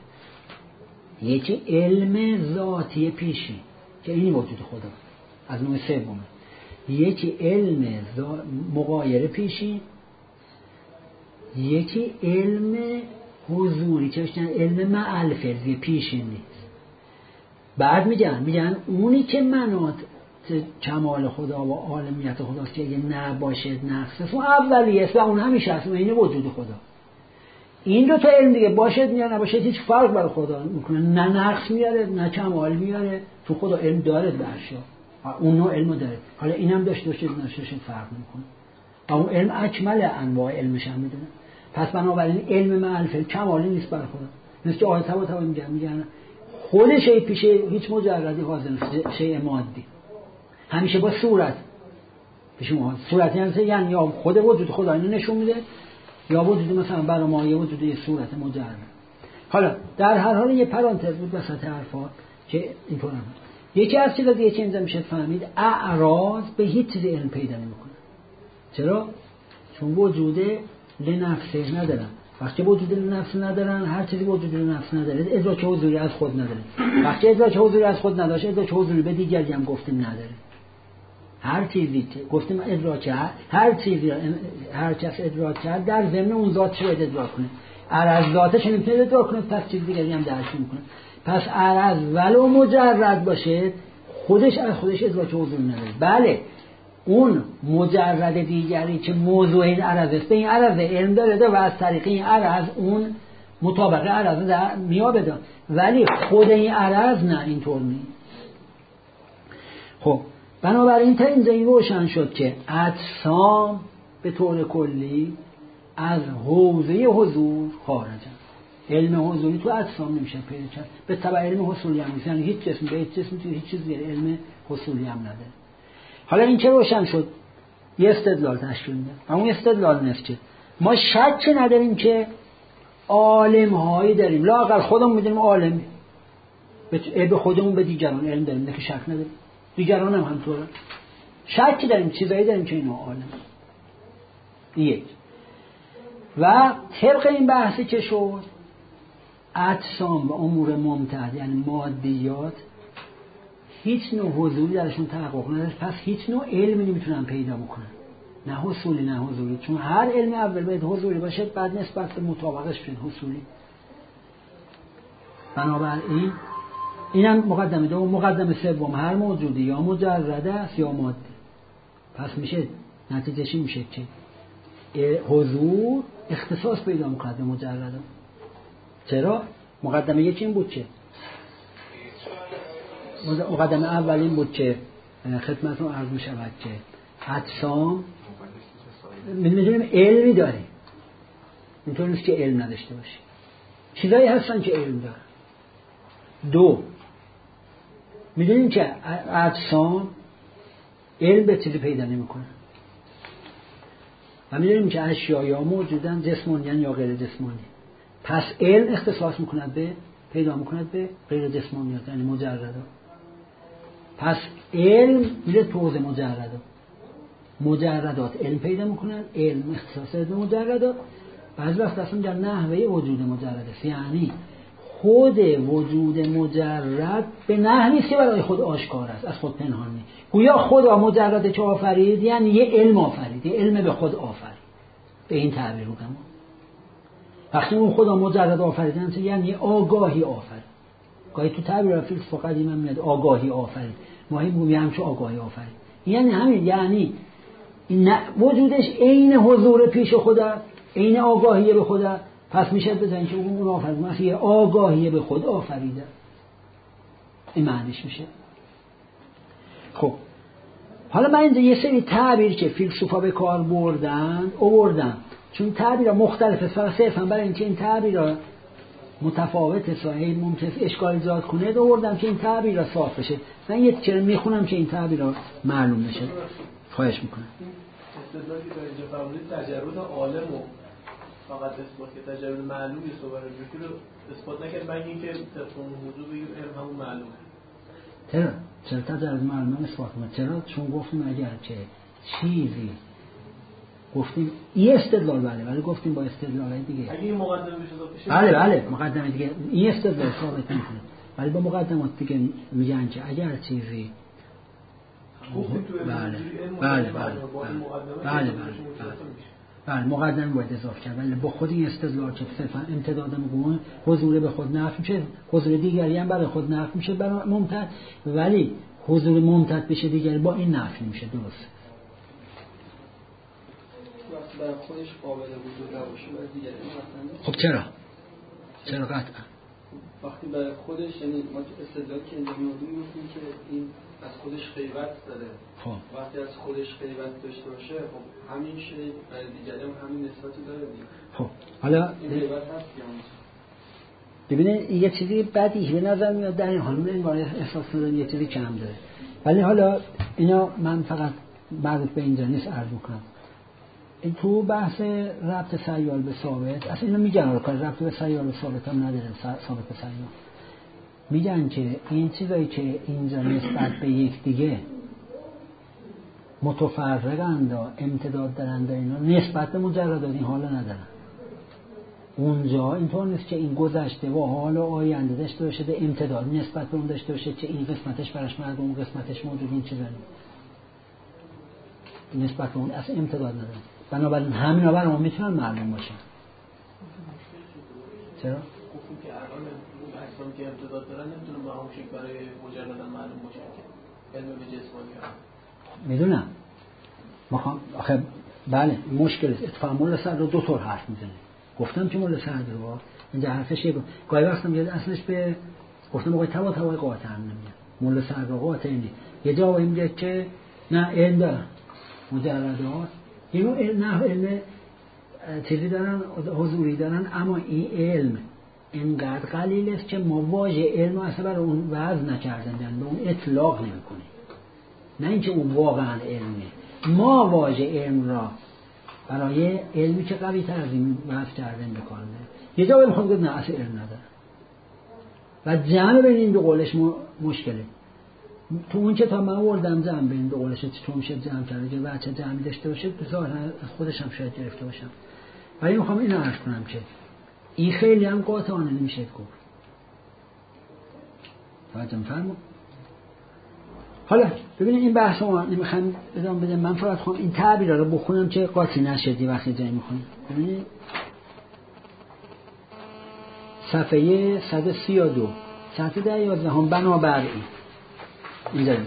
یکی علم ذاتی پیشی که این وجود خدا از نوع سومه، یکی علم مغایر پیشی، یکی علم حضوری که بشتن علم معالفرزی پیشی نیست. بعد میگن میگن اونی که منات کمال خدا و عالمیت خداست که اگه نباشه نقصه، اون اولیه است و اون همیشه هست، این وجود خدا. این دو تا علم دیگه باشد یا نباشه هیچ فرق برای خدا میکنه، نه نقص میاره نه کمال میاره، تو خدا علم داره به اشیا، اون نوع علم داره. حالا اینم داشته باشه نشته فرق میکنه، اون علم اکمل انواع علمش هم میدونه. پس بنابراین علم معرفت کمالی نیست برای خدا. مثل که آیه طباطبا میگن میگن خود شی پیشه هیچ مجردی حاضر نیست، شیء مادی همیشه با صورت پیش ما. صورت یعنی یا خود وجود خدا اینو نشون میده یا وجود مثلا برای ما یه وجود یه صورت مجرد. حالا در هر حال یه پرانتز بود وسط حرفا که اینطور هم یکی از چیزا دیگه که اینجا میشه فهمید، اعراض به هیچ چیز علم پیدا نمیکنه. چرا؟ چون وجود لنفسه ندارن. وقتی وجود لنفس ندارن، هر چیزی وجود لنفس نداره ادراک حضوری از خود نداره. وقتی ادراک حضوری از خود نداشت، ادراک حضوری به دیگری هم گفتیم نداره. هر چیزی که گفتیم ادراک هر چیزی هر کس ادراک کرد در ضمن اون ذات شاید ادراک کنه. عرض ذاتش نمیتونه ادراک کنه، پس چیز دیگری هم درک نمیکنه. پس عرض ولو مجرد باشه خودش از خودش ادراک حضور نداره. بله اون مجرد دیگری که موضوع این عرض است، به این عرض علم داره و از طریق این عرض اون مطابق عرض در میابه، ولی خود این عرض نه، اینطور نیست. خب بنابراین تا اینجا این روشن شد که اجسام به طور کلی از حوزه حضور خارجن. علم حضوری تو اجسام نمیشه پیدا کرد، به تبع علم حصولی هم نیست، یعنی هیچ جسم به هیچ جسم تو هیچ چیزی علم حصولی هم نداره. حالا این چه روشن شد؟ یه استدلال تشکیل میده. اون استدلال نیست که ما شک نداریم که عالم هایی داریم، لااقل خودمون میدونیم عالم به خودمون به دیگران علم داریم، نه که شک نداریم، دیگران هم همطوره. شک داریم چیزایی داریم که اینا عالم. یک و طبق این بحثی که شد اجسام و امور ممتد یعنی مادیات هیچ نوع حضوری درشون تحقق نداره، پس هیچ نوع علمی نمیتونن پیدا بکنن، نه حصولی نه حضوری، چون هر علم اول باید حضوری باشه بعد نسبت به مطابقش بشه حصولی. بنابراین اینم مقدمه دوم. مقدمه سوم هر موجودی یا مجرد است یا ماده، پس میشه نتیجهش میشه که حضور اختصاص پیدا میکنه به مجرد. چرا؟ مقدمه یکی این بود که مقدمه اول این بود که خدمتتون عرض میشود که اجسام میدونیم علمی داریم، اینطور نیست که علم نداشته باشیم، چیزایی هستن که علم دارن. دو میدونیم که اجسام علم به چیزی پیدا نمیکنن و میدونیم که اشیا یا موجودن جسمانیان یا غیر جسمانی، پس علم اختصاص میکند به پیدا میکند به غیر جسمانیات یعنی مجرده. پس علم میره تو حوزه مجرده، مجردات علم پیدا میکنن، علم اختصاص به مجردات. بعضی وقت اصلا در نحوه وجود مجرد است، یعنی خود وجود مجرد به نحوی است که برای خود آشکار است، از خود پنهان نیست. گویا خدا مجرده که آفرید یعنی یه علم آفرید، یه علم به خود آفرید، به این تعبیر رو کنم. وقتی اون خدا مجرد آفرید یعنی آگاهی آفرید. گاهی تو تعبیر فیلسوف قدیم هم میاد آگاهی آفرید، ما این میگیم چه آگاهی آفرید، یعنی همین، یعنی این وجودش عین حضور پیش خدا، عین آگاهی به خدا. پس میشه بزنید که اون آفرید مثل یه آگاهی به خود آفریده، این معنیش میشه. خب حالا من اینجا یه سری تعبیر که فیلسوفا به کار بردن آوردم، چون تعبیرها مختلفه، فقط صرفا برای اینکه این تعبیرها متفاوته صحیح ممکن اشکال ایجاد کنه آوردم که این تعبیرها صاف بشه. من یه چیزی میخونم که این تعبیرها معلوم بشه. خواهش میکنم. استدلالی که اینجا فرمودید تجرد عالم و فقط اثبات که تجرد معلومی صحبت رو اثبات نکرد، مگه اینکه طبق اون موضوع بگیم علم همون معلومه. چرا؟ چرا تجرد معلومه اثبات کنه؟ چرا؟ چون گفتیم اگر که چیزی گفتیم این استدلال بله ولی گفتیم با استدلال دیگه اگه این مقدمه بشه بله بله مقدمه دیگه این استدلال ثابت نمی‌کنه، ولی با مقدمات دیگه میگن که اگر چیزی بله بله بله بله بله مقدمه باید اضافه کرد، ولی با خود این استدلال که صرفا امتداد میگن حضور به خود نفی میشه، حضور دیگری هم برای خود نفی میشه برای ممتد، ولی حضور ممتد بشه دیگری با این نفی میشه. درست برای خودش قابل وجود نباشه برای دیگری مثلا. خب چرا؟ چرا قطعا؟ وقتی برای خودش یعنی ما استدلال که اینجا می‌آوردیم می‌گفتیم که این از خودش غیبت داره. خب وقتی از خودش غیبت داشته باشه خب همین شی برای دیگری هم همین نسبتی داره دیگه. خب حالا این غیبت هست یا ببینید یه چیزی بدیهی به نظر میاد در این حال من این باره احساس می‌کنم یه چیزی کم داره، ولی حالا اینا من فقط مربوط به اینجا نیست عرض می‌کنم. این تو بحث ربط سیال به ثابت اصلا اینو میگن که ربط به سیال به ثابت هم نداره، ثابت به سیال میگن که این چیزایی که اینجا نسبت به یک دیگه متفرقند و امتداد دارند و اینا نسبت به مجردات این حالا ندارن. اونجا اینطور نیست که این گذشته و حال و آینده داشته باشه به امتداد نسبت به اون داشته باشه که این قسمتش براش مرد اون قسمتش موجود، این چیزا نسبت به اون اصلا امتداد نداره. بنابراین همین آور ما میتونن معلوم باشن. چرا؟ گفتیم که الان اون اجسامی که امتداد دارن نمیتونن به همون شکل برای مجردن معلوم باشن که علم به جسمانی هم میدونم مخوام آخه بله مشکل است. اتفاقا مولا صدر رو دو طور حرف میزنه. گفتم که مولا صدر رو اینجا حرفش یه گاهی وقتا میاد اصلش به گفتم آقای توا توای قاطع هم نمیاد. مولا صدر رو قاطع اینه یه جایی میگه که نه علم دارن مجردات اینو نه علم چیزی دارن حضوری دارن، اما این علم اینقدر قلیل است که ما واژه علم اصلا برای اون وضع نکردن، به اون اطلاق نمی‌کنیم. نه اینکه اون واقعا علمه، ما واژه علم را برای علمی که قوی تر از این وضع کردن بکنه. یه جا میخوام گفت نه اصلا علم نداره و جمع بین این دو قولش مشکله. تو اون کتاب من آوردم جمع بین این دو قولش چطور میشه جمع کرده که بچه جمعی داشته باشه، ظاهرا خودش هم شاید گرفته باشم، ولی میخوام اینو عرض کنم که این خیلی هم قاطعانه نمیشه گفت. توجه می‌فرمایید؟ حالا ببینید این بحث رو نمیخوام ادامه بدم، من فقط خواهم این تعبیرها رو بخونم که قاطی نشدی وقتی جایی میخونید. ببینید صفحه صد و سی و دو صفحه ده یازده هم بنابراین اینجا اینجا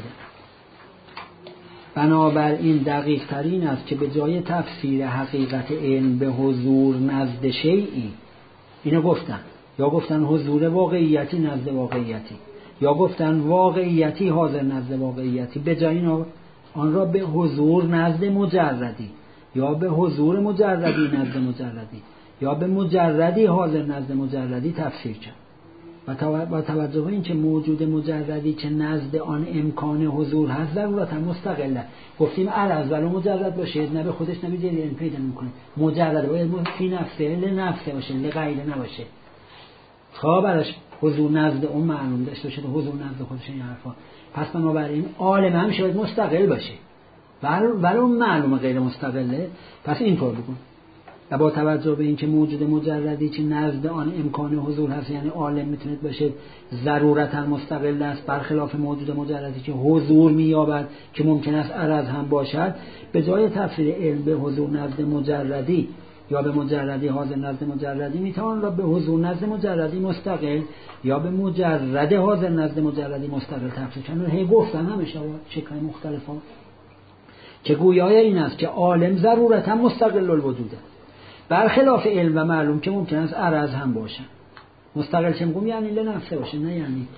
بنابراین دقیق ترین است که به جای تفسیر حقیقت علم به حضور نزد شیئی، اینو گفتن، یا گفتن حضور واقعیتی نزد واقعیتی، یا گفتن واقعیتی حاضر نزد واقعیتی، به جای اینو آن را به حضور نزد مجردی، یا به حضور مجردی نزد مجردی، یا به مجردی حاضر نزد مجردی تفسیر کرد. و با توجه به اینکه موجود مجردی که نزد آن امکان حضور هست ضرورتا مستقله، گفتیم عرض ولو مجرد باشه نه به خودش نه به جریان پیدا نمیکنه، مجرد باید فی نفسه لنفسه باشه لغیره نباشه تا براش حضور نزد اون معلوم داشته باشه، حضور نزد خودش این حرفا. پس بنابراین عالم هم شاید مستقل باشه ولو معلومه غیر مستقله. پس اینطور بگم و با توجه به اینکه موجود مجردی که نزد آن امکان حضور هست، یعنی عالم میتونه باشه ضرورتا مستقل است، برخلاف موجود مجردی که حضور مییابد که ممکن است عرض هم باشد، به جای تفسیر علم به حضور نزد مجردی یا به مجردی حاضر نزد مجردی، میتوان را به حضور نزد مجردی مستقل یا به مجرد حاضر نزد مجردی مستقل تفسیر کنند. هی گفتن همیشه شکل مختلفه که گویای این است که عالم ضرورتا مستقل الوجوده، برخلاف علم و معلوم که ممکن است عرض هم باشه. مستقل چه میگم؟ یعنی لنفسه باشه، نه یعنی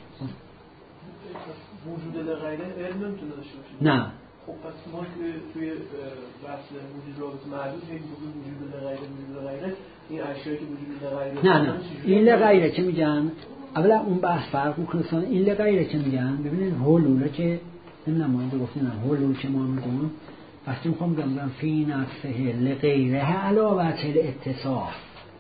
وجود لغیره علم نمیتونه داشته باشه. نه. خب پس ما توی بحث وجود رابط معلوم هی میگیم وجود لغیره وجود لغیره، این اشیایی که وجود لغیره نه نه این لغیره که میگن اولا اون بحث فرق میکنه. این لغیره که میگن ببینید حلوله که نماینده گفتن حلول که ما میگیم وقتی میخوام بگم فی نفسه لغیره علاوه الاتصاف،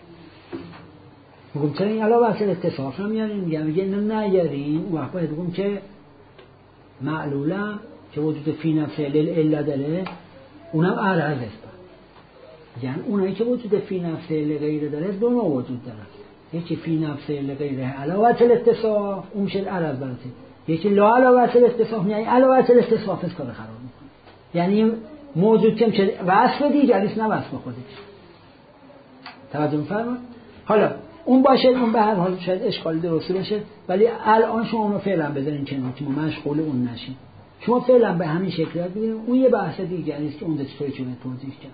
میگم چرا این علاوه الاتصاف هم یعنی میگم میگه نه نیاریم، وقت باید بگم که معلوله که وجود فی نفسه للعله داره اونم عرض است، یعنی اونایی که وجود فی نفسه لغیره داره دو نوع وجود داره، یکی فی نفسه لغیره علاوه الاتصاف اون میشه عرض براتون، یکی لا علاوه الاتصاف یعنی علاوه الاتصاف است کار خراب میکنه، یعنی موجود که میشه وصف دیگریست نه وصف خودش. توجه می‌فرمایید؟ حالا اون باشه اون به هر حال شاید اشکالی درستی باشه، ولی الان شما اونو فعلا بذارین کنار که ما مشغول اون نشیم. شما فعلا به همین شکل ببینید اون یه بحث دیگریست که اون چطوری چه توضیح کنم.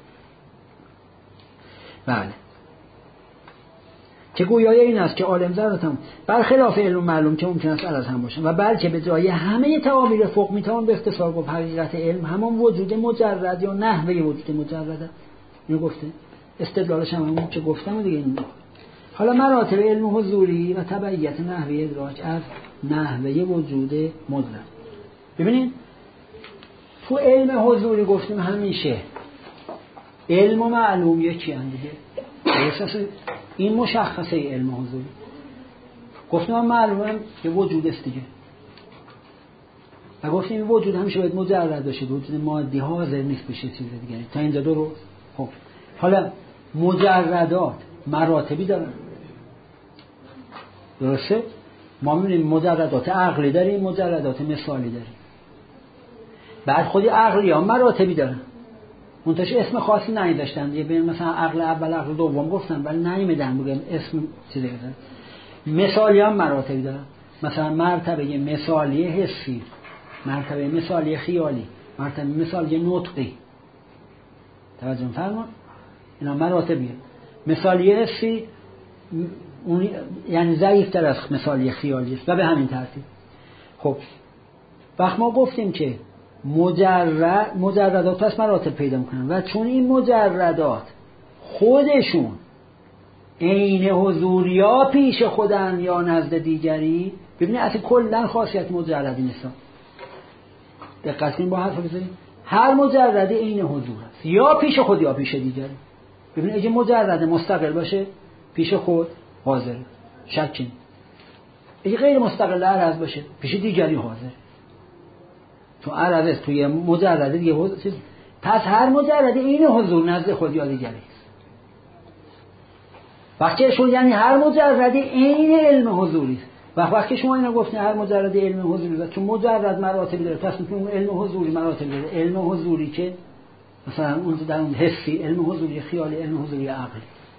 بله. که گویای این است که عالم ذاتم برخلاف علم معلوم که ممکن است عرض هم باشه و بلکه به جای همه تعابیر فوق میتوان به اختصار گفت حقیقت علم همان وجود مجرد یا نحوه وجود مجرد. اینو گفته استدلالش هم همون که گفتم دیگه. این حالا مراتب علم حضوری و تبعیت نحوه ادراک از نحوه وجود مجرد. ببینید تو علم حضوری گفتیم همیشه علم و معلوم یکی هم دیگه، اساس این مشخصه علم حضوری. گفتیم هم معلومه که وجود است دیگه و گفتیم این وجود همیشه باید مجرد باشه، وجود مادی حاضر نیست بشه چیز دیگه. تا اینجا درست؟ خب حالا مجردات مراتبی دارن، درسته؟ ما می‌بینیم مجردات عقلی داریم، مجردات مثالی داریم. بعد خودی عقلی ها مراتبی دارن، منتش اسم خاصی نمیداشتن دیگه، ببین مثلا عقل اول عقل دوم گفتن ولی نمیدن بگم اسم چیزی بزن. مثالی هم مراتبی دارن، مثلا مرتبه مثالی حسی، مرتبه مثالی خیالی، مرتبه مثالی نطقی. توجه فرمایید اینا مراتبیه. مثالی حسی اون یعنی ضعیف‌تر از مثالی خیالی است و به همین ترتیب. خب وقت ما گفتیم که مجرد مجردات پس مراتب پیدا میکنن و چون این مجردات خودشون عین حضور یا پیش خودن یا نزد دیگری. ببینید اصلا کلا خاصیت مجردی نیست. دقت کنید با حرف بزنید. هر مجردی عین حضور است، یا پیش خود یا پیش دیگری. ببینید اگه مجرد مستقل باشه پیش خود حاضر، شک نیست. اگه غیر مستقل عرض باشه پیش دیگری حاضر. تو عرض است، توی مجرد دیگه حضور. پس هر مجردی عین حضور نزد خود یا دیگری است. وقتی شما یعنی هر مجردی عین علم حضوری است. وقتی شما اینو گفتین هر مجردی علم حضوری است، چون مجرد مراتب داره، پس اون علم حضوری مراتب داره. علم حضوری که مثلا اون در اون حسی، علم حضوری خیالی، علم حضوری عقلی.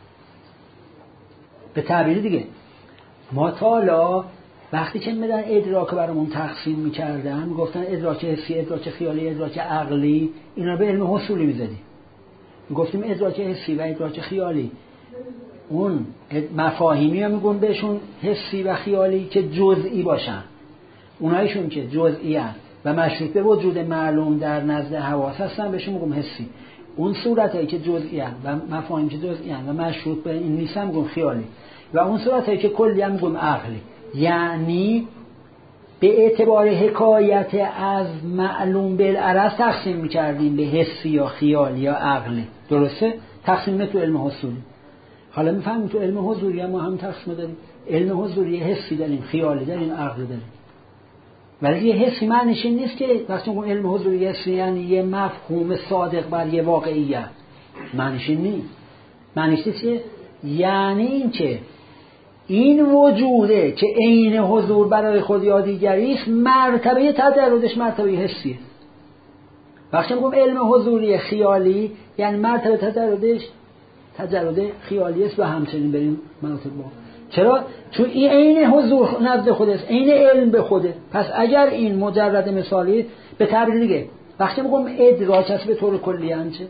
به تعبیر دیگه ما تا حالا وقتی که میدن ادراک برامون تقسیم میکردن، گفتن ادراک حسی، ادراک خیالی، ادراک عقلی، اینا به علم حصولی میزدیم. گفتیم ادراک حسی و ادراک خیالی اون مفاهیمی رو میگن بهشون حسی و خیالی که جزئی باشن، اونایشون که جزئی هست و مشروط به وجود معلوم در نزد حواس هستن بهشون میگم حسی. اون صورتایی که جزئی هست و مفاهیم که جزئی هست و مشروط به این نیستن میگم خیالی. و اون صورتایی که کلی هم میگم عقلی. یعنی به اعتبار حکایت از معلوم بالعرض تقسیم میکردیم به حسی یا خیالی یا عقلی. درسته؟ تقسیم تو علم حصولی. حالا میفهمیم تو علم حضوری هم ما هم تقسیم داریم. علم حضوری حسی داریم، خیالی داریم، عقلی داریم. ولی یه حسی معنیش این نیست که وقتی میگم علم حضوری حسی یعنی یه مفهوم صادق بر یه واقعیت. معنیش این نیست. معنیش چیه؟ یعنی این که این وجوده که عین حضور برای خود یا دیگری است، مرتبه تجردش مرتبه حسیه. وقتی میگم علم حضوری خیالی یعنی مرتبه تجردش تجرد خیالی است و همچنین بریم مناطق با. چرا؟ چون این عین حضور نزد خود است، عین علم به خوده. پس اگر این مجرد مثالی به تعبیر دیگه وقتی میگم ادراک است به طور کلی انچه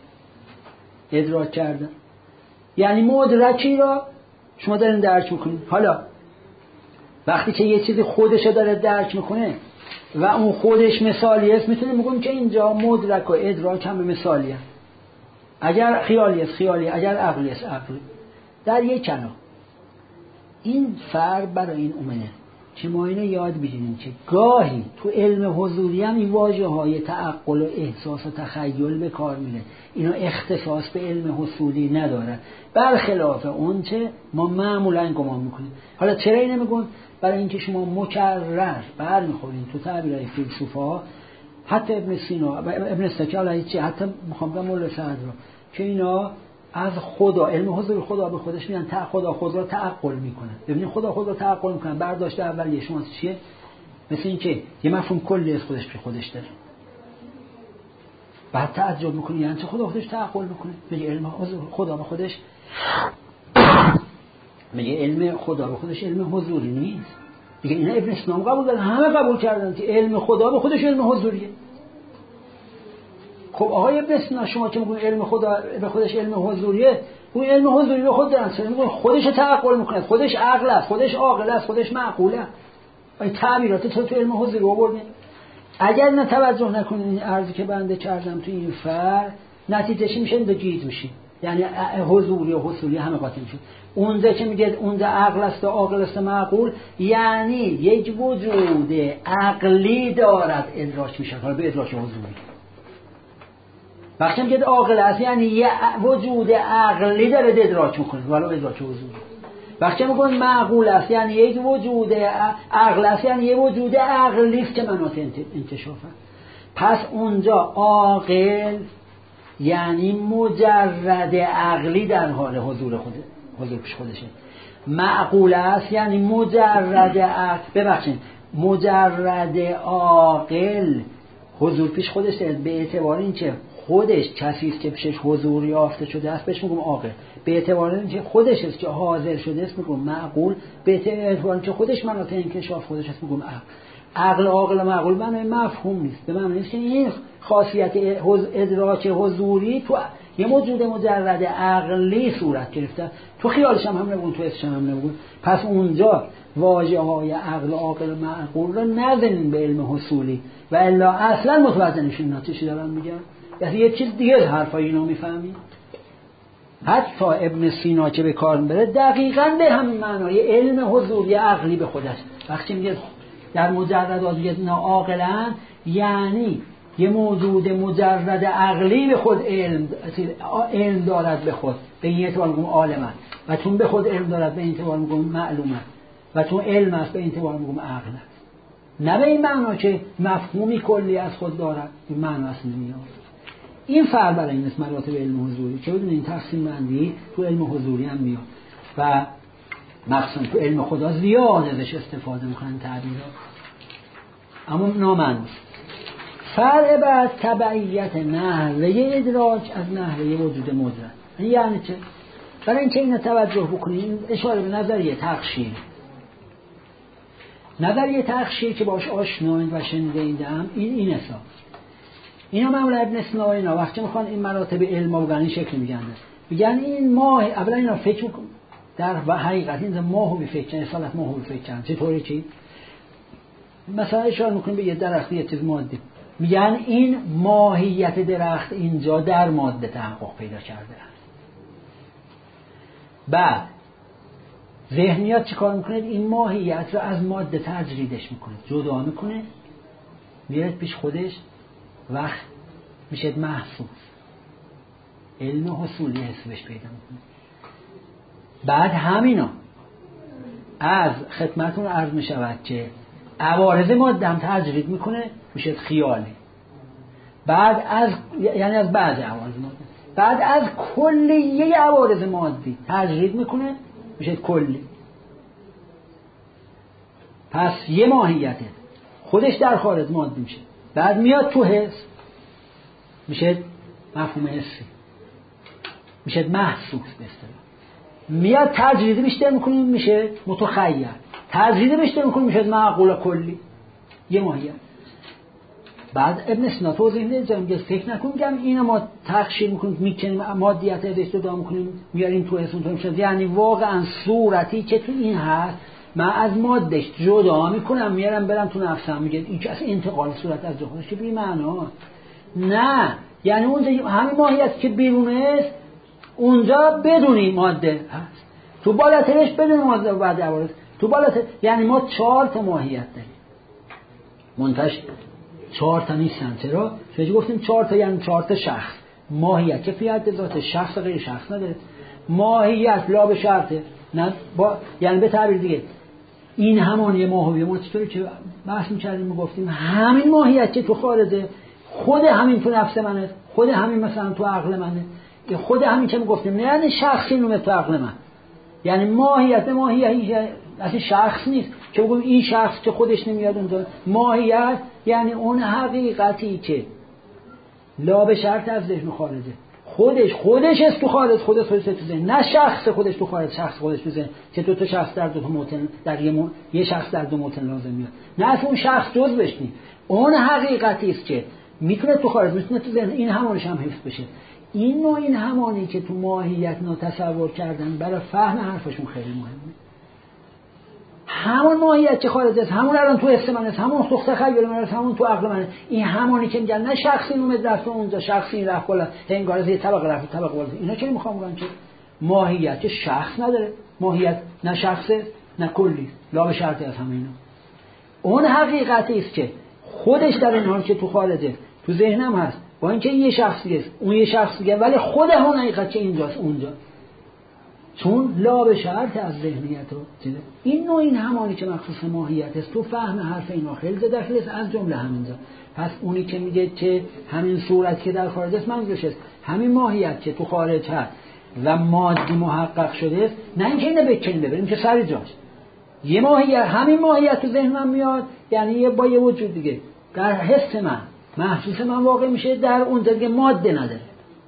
ادراک کردن، یعنی مدرکی را شما دارین درک میکنید. حالا وقتی که یه چیزی خودش داره درک میکنه و اون خودش مثالی است، میتونیم بگیم که اینجا مدرک و ادراک هم مثالی است. اگر خیالی است خیالی، اگر عقلی است عقلی. در یک کلام این فرق برای این اومنه که ما اینو یاد بگیریم که گاهی تو علم حضوری هم این واژه های تعقل و احساس و تخیل به کار میره. اینو اختصاص به علم حصولی نداره، برخلاف اون چه ما معمولا گمان میکنیم. حالا چرا اینو میگن؟ برای اینکه شما مکرر برمیخورین تو تعبیرهای فیلسوفا، حتی ابن سینا و ابن استکال هیچی، حتی میخوام بگم مولا سعد رو، که اینا از خدا، علم حضور خدا به خودش میگن تا خدا خود را تعقل میکنن. ببینید خدا خود را تعقل میکنن. برداشت اولیه شما چیه؟ مثل این که یه مفهوم کلی از خودش به خودش داره، بعد تعجب میکنی یعنی چه خدا خودش تعقل میکنه؟ میگه علم حضور خدا به خودش میگه علم خدا به خودش علم حضوری نیست. دیگه اینا ابن سینا قبول دارن، همه قبول کردن که علم خدا به خودش علم حضوریه. خب آقای ابن سینا شما که میگن علم خدا به خودش علم حضوریه، اون علم حضوری به خود دارن، چرا میگن خودش تعقل میکنه، خودش عقل است، خودش عاقل است، خودش معقوله؟ این تعبیرات تو تو علم حضوری آوردین. اگر نه توجه نکنین این عرضی که بنده کردم تو این فر، نتیجهش میشه به گیج میشین. یعنی حضوری و حصولی همه قاطی میشه. اونجا که میگه اونجا عقل است و عاقل است و معقول، یعنی یک وجود عقلی دارد ادراک میشه، حالا به ادراک حضوری. وقتی میگه عاقل است یعنی یه وجود عقلی داره ادراک میکنه، ولی به ادراک حضوری. وقتی میگن معقول است یعنی یک وجود عقل است یعنی یه وجود عقلی است که مناط انکشافه. پس اونجا عاقل یعنی مجرد عقلی در حال حضور خوده، حضور پیش خودشه. معقول است یعنی مجرد عقل، ببخشید مجرد عاقل حضور پیش خودشه، به اعتبار اینکه خودش کسی است که پیشش حضور یافته شده است بهش میگم عاقل. به اعتبار اینکه خودش است که حاضر شده است میگم معقول. به اعتبار اینکه خودش مناط انکشاف خودش است میگم عقل. عقل عاقل و معقول معنی مفهوم نیست، به معنی نیست که این خاصیت ادراک حضوری تو یه موجود مجرد عقلی صورت گرفته، تو خیالش هم هم نبود، تو حسش هم نبود. پس اونجا واژه های عقل عاقل و معقول رو نزنین به علم حصولی و الا اصلا متوجه نشین اینا چی دارن میگن. یعنی یه چیز دیگه حرفای اینا میفهمید. حتی ابن سینا که به کار میبره دقیقاً به همین معنای علم حضوری عقلی به خودش. وقتی میگه در مجردات میگه عاقلن، یعنی یه موجود مجرد عقلی به خود علم علم دارد به خود، به این اعتبار میگم عالمه، و چون به خود علم دارد به این اعتبار میگم معلومه، و چون علم است به این اعتبار میگم عقل است. نه به این معنا که مفهومی کلی از خود دارد، این معنا اصلا نمیاد. این فرق برای این است مراتب علم حضوری، چه بدون این تقسیم بندی تو علم حضوری هم میاد و مخصوصا تو علم خدا زیاد ازش استفاده میکنن تعبیرات، اما نامعنوس. فرق بعد تبعیت نحوه ادراک از نحوه وجود مجرد. یعنی چه؟ برای اینکه اینو توجه بکنیم اشاره به نظریه تخشیر. نظریه تخشیر که باش آشنایید و شنیده ایدم این این حساب. اینا معمولا ابن سینا اینا وقتی میخوان این مراتب علم رو بگن این شکل میگن میگن این ماه اولا اینا فکر در حقیقت این ماهو به فکر کنن، اصالت ماهو به فکر کنن. چطوری چی؟ مثلا اشاره میکنیم به یه درخت یه چیز مادی، میگن این ماهیت درخت اینجا در ماده تحقق پیدا کرده است. بعد ذهنیات چیکار میکنه؟ این ماهیت رو از ماده تجریدش میکنه، جدا میکنه، میاد پیش خودش وقت میشه محسوس، علم حصولی حسابش پیدا میکنه. بعد همینا از خدمتون عرض میشود که عوارض ماده هم تجرید میکنه، میشه خیالی. بعد از یعنی از بعض عوارض ماده، بعد از کلیه عوارض مادی تجرید میکنه، میشه کلی. پس یه ماهیته خودش در خارج مادی میشه، بعد میاد تو حس، میشه مفهوم حسی، میشه محسوس به اصطلاح. میاد تجریدی بیشتر میکنیم، میشه متخیل. تجریدی بیشتر میکنیم، میشه معقول کلی، یه ماهیت. بعد ابن سینا توضیح میده میگه فکر نکن میگم اینو ما تخشیر میکنیم، میکنیم مادیت رو جدا میکنیم میاریم تو حسون تو میشه، یعنی واقعا صورتی که تو این هست من از مادهش جدا میکنم میارم برم تو نفسم. میگه این که اصلا انتقال صورت از جهانش که بی معنا. نه، یعنی اونجا همین ماهیت که بیرونه است اونجا بدونی ماده هست، تو بالاترش بدون ماده و بعد عوارض تو بالاتر. یعنی ما چهار تا ماهیت داریم، منتش چهار تا نیستن. چرا؟ چون گفتیم چهار تا یعنی چهار تا شخص. ماهیت که فیات ذات شخص غیر شخص نداره. ماهیت لا به شرطه، نه با یعنی به تعبیر دیگه این همانی ماهویه. ما چطوری که بحث می‌کردیم میگفتیم همین ماهیت که تو خارجه خود همین تو نفس منه، خود همین مثلا تو عقل منه، خود همین که میگفتیم نه یعنی شخصی نومه تو عقل من، یعنی ماهیت ماهیت اصلا شخص نیست که بگم این شخص که خودش نمیاد اونجا. ماهیت یعنی اون حقیقتی که لا به شرط از ذهن خارجه، خودش خودش است تو خارج، خودش خودش تو ذهن، نه شخص خودش تو خارج شخص خودش تو ذهن که دو تا شخص در دو تا موتن در یه, مو... یه شخص در دو موتن لازم میاد. نه اصلا اون شخص جز بشنی، اون حقیقتی است که میتونه تو خارج میتونه تو ذهن، این همونش هم حفظ بشه. این نوع این همانی که تو ماهیت نو تصور کردن برای فهم حرفشون خیلی مهمه. همون ماهیت که خارج است، همون الان تو حس من است، همون تو تخیل من است، همون تو عقل من است. این همانی که میگن نه شخصی نومه رفت اونجا، شخصی رفت بالا انگار از یه طبقه رفت طبقه بالا. اینا چه میخوام بگم که ماهیت که شخص نداره، ماهیت نه شخصه نه کلی، لا به شرطی از همه اینا. اون حقیقتی است که خودش در این حال که تو خارجه تو ذهنم هست، با اینکه یه شخصی است اون یه شخصیه ولی خود اون حقیقت که اینجاست اونجا، چون لا به شرط از ذهنیت رو چیزه. این نوع این همانی که مخصوص ماهیت است تو فهم حرف اینا خیلی داخل است از جمله همینجا. پس اونی که میگه که همین صورت که در خارج است منظورش است همین ماهیت که تو خارج هست و مادی محقق شده است، نه اینکه اینو بکنیم ببریم که سر جاش. یه ماهیت همین ماهیت تو ذهن من میاد، یعنی یه با یه وجود دیگه در حس من محسوس من واقع میشه، در اونجا دیگه ماده نداره.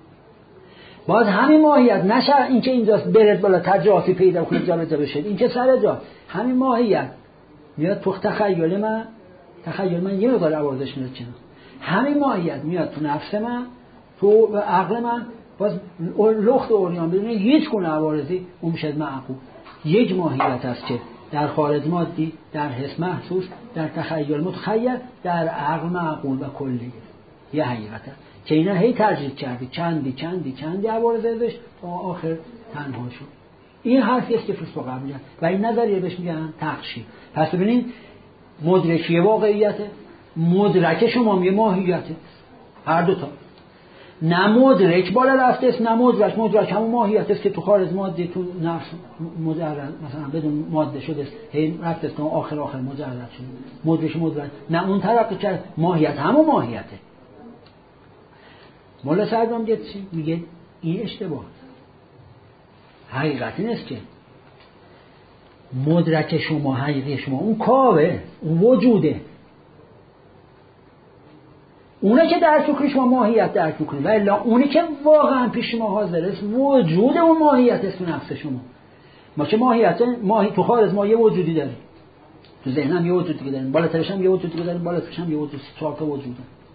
باز همین ماهیت نشه این که اینجاست برد بالا تجاسی پیدا کنه جا به جا بشه، این که سر جا همین ماهیت میاد تو تخیل من، تخیل من یه مقدار عوارضش میاد چنان، همین ماهیت میاد تو نفس من، تو عقل من، باز لخت اوریان بدون هیچ گونه عوارضی اون میشه معقول. یک ماهیت است که در خارج مادی، در حس محسوس، در تخیل متخیل، در عقل معقول و کلی. یه حقیقت است که اینا هی تجدید کردی چندی چندی چندی عوارض ازش تا آخر تنها شد. این حرفی است که فلسفه قبل میگن و این نظریه بهش میگن تقشیر. پس ببینید مدرکی واقعیته، مدرک شما یه ماهیته، هر دو تا. نه مدرک بالا رفته است نه مدرک. مدرک همون ماهیت است که تو خارج ماده تو نفس مجرد مثلا بدون ماده شده است هی رفته است تا آخر آخر مجرد شده. مدرک مدرک نه اون طرف که ماهیت همون ماهیته. مولا سعدی میگه چی؟ میگه این اشتباه. حقیقت این است که مدرک شما حقیقی شما اون کاوه، اون وجوده، اونه که درک میکنی شما ماهیت درک میکنی و الا اونی که واقعا پیش شما حاضر است وجود اون ماهیت است تو نفس شما. ما که ماهیت ماهی تو خارج ما یه وجودی داریم، تو ذهنم یه وجودی که داریم، بالاترش هم یه وجودی که داریم، بالاترش هم یه وجود، چهار تا وجوده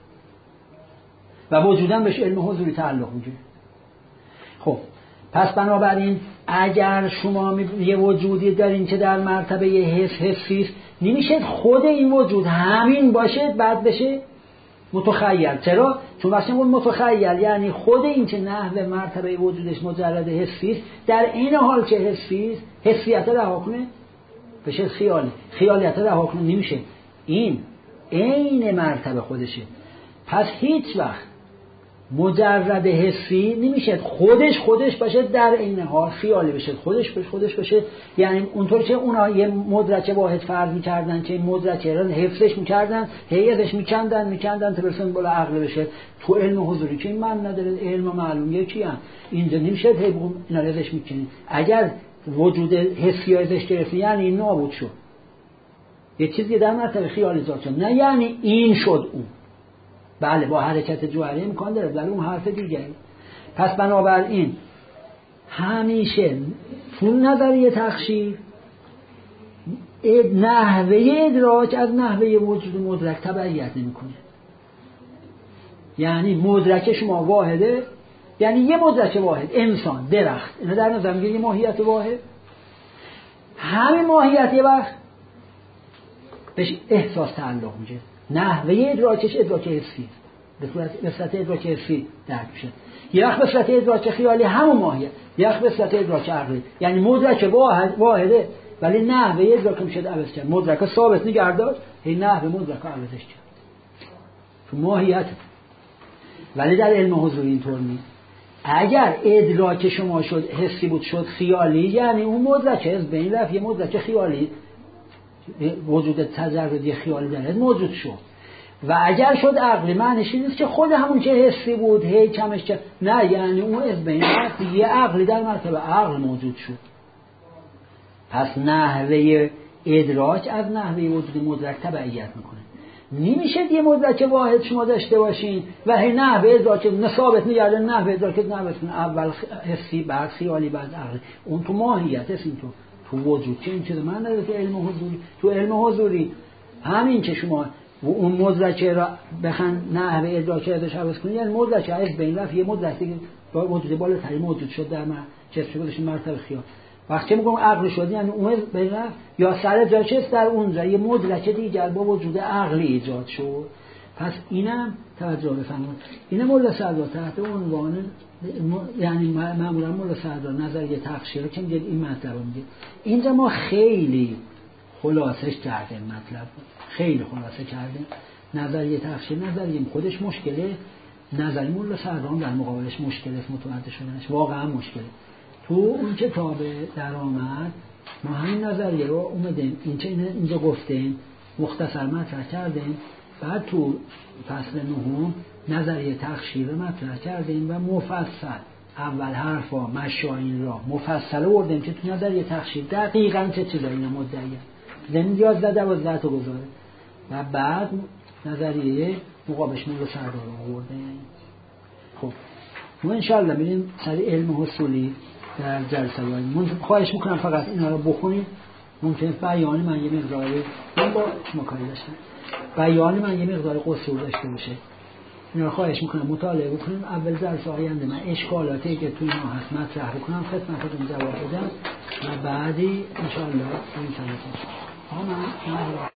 و وجودم بهش علم حضوری تعلق میگیره. خب پس بنابراین اگر شما یه وجودی دارین که در مرتبه یه حس حسی است، نمیشه خود این وجود همین باشه بعد بشه متخیل. چرا؟ چون وقتی میگم متخیل یعنی خود این که نحوه مرتبه وجودش مجرد حسی است، در این حال که حسی است حسیت رها کنه بشه خیالی، خیالیت رها کنه نمیشه. این عین مرتبه خودشه. پس هیچ وقت مجرد حسی نمیشه خودش خودش باشه در این حال خیالی بشه، خودش بشه خودش بشه. یعنی اونطور که اونا یه مدرک واحد فرض می‌کردن که این مدرک رو حفظش می‌کردن، هیئتش می‌کندن می‌کندن تا برسن بالا عقل بشه. تو علم حضوری که این من نداره، علم معلوم یکی هم اینجا نمیشه هی بگم اینا رو ازش می‌کنی. اگر وجود حسی ازش گرفتی یعنی این نابود شد، یه چیزی در مرتبه خیالی ذات شد، نه یعنی این شد اون. بله با حرکت جوهری امکان داره ولی اون حرف دیگه. پس بنابراین همیشه تو نظریه تخشیر نحوه ادراک از نحوه وجود مدرک تبعیت نمیکنه. یعنی مدرک شما واحده، یعنی یه مدرک واحد، انسان، درخت، اینا در نظر میگیره یه ماهیت واحد. همین ماهیت یه وقت بهش احساس تعلق میشه، نحوه ادراکش ادراک حسی به صورت ادراک حسی درک میشه. یه وقت به صورت ادراک خیالی همون ماهیت، یه وقت به صورت ادراک عقلی. یعنی مدرک واحد واحده ولی نحوه ادراک میشه عوض کرد. مدرک ثابت نگردار، هی نحوه مدرک عوضش کرد تو ماهیت. ولی در علم حضوری اینطور نیست. اگر ادراک شما شد حسی بود شد خیالی، یعنی اون مدرک از بین رفت، یه مدرک خیالی وجود تجردی خیالی در موجود شد. و اگر شد عقلی معنیش نیست که خود همون که حسی بود هی کمش کرد، نه یعنی اون از بین رفت، یه عقلی در مرتبه عقل موجود شد. پس نحوه ادراک از نحوه وجود مدرک تبعیت میکنه. نمیشه یه مدرک واحد شما داشته باشین و هی نحوه ادراک ثابت نگرده، نحوه ادراک نثابت اول حسی بعد خیالی بعد عقلی. اون تو ماهیت است، این تو تو وجود چه این چیز من نداره. تو علم حضوری تو علم حضوری همین که شما اون مدرک را بخن نحوه ادراک ازش عوض کنید، یعنی مدرک از بین رفت، یه مدرک دیگه با وجود بالاتری موجود شد در من چه شده مرتبه خیال. وقتی میگم عقل شد یعنی اون بین رفت یا سر جاش است در اونجا یه مدرک دیگر با وجود عقلی ایجاد شد. پس اینم توجه بفرمایید. اینم مولا سردار تحت عنوان یعنی معمولا مولا سردار نظریه تخشیر که میگه این مطلب میگه. اینجا ما خیلی خلاصش کردیم، مطلب خیلی خلاصه کردیم. نظریه تخشیر نظریه خودش مشکله، نظریه مولا سردار در مقابلش مشکله است، متوجه شدنش واقعا مشکله. تو اون کتاب درآمد ما همین نظریه رو اومدیم اینجا اینجا گفتیم، مختصر مطرح کردیم. بعد تو فصل نهم نظریه تخشیر مطرح کردیم و مفصل اول حرفا مشاین را مفصل آوردیم که تو نظریه تخشیر دقیقاً چه چیزایی مدعیه زمین یازده دوازده تا گذاره و بعد نظریه مقابلش مولا سردار آوردیم. خب ما انشالله میریم سر علم حصولی در جلسه های من خواهش میکنم فقط اینا رو بخونید. ممکنه بیان من یه مقداری من با شما کاری داشتم بیان من یه مقدار قصور داشته باشه، اینا رو خواهش میکنم مطالعه بکنیم. اول جلسه آینده من اشکالاتی که توی ما هست مطرح بکنم، خدمتتون جواب بدم و بعدی انشالله این سنتون آمین.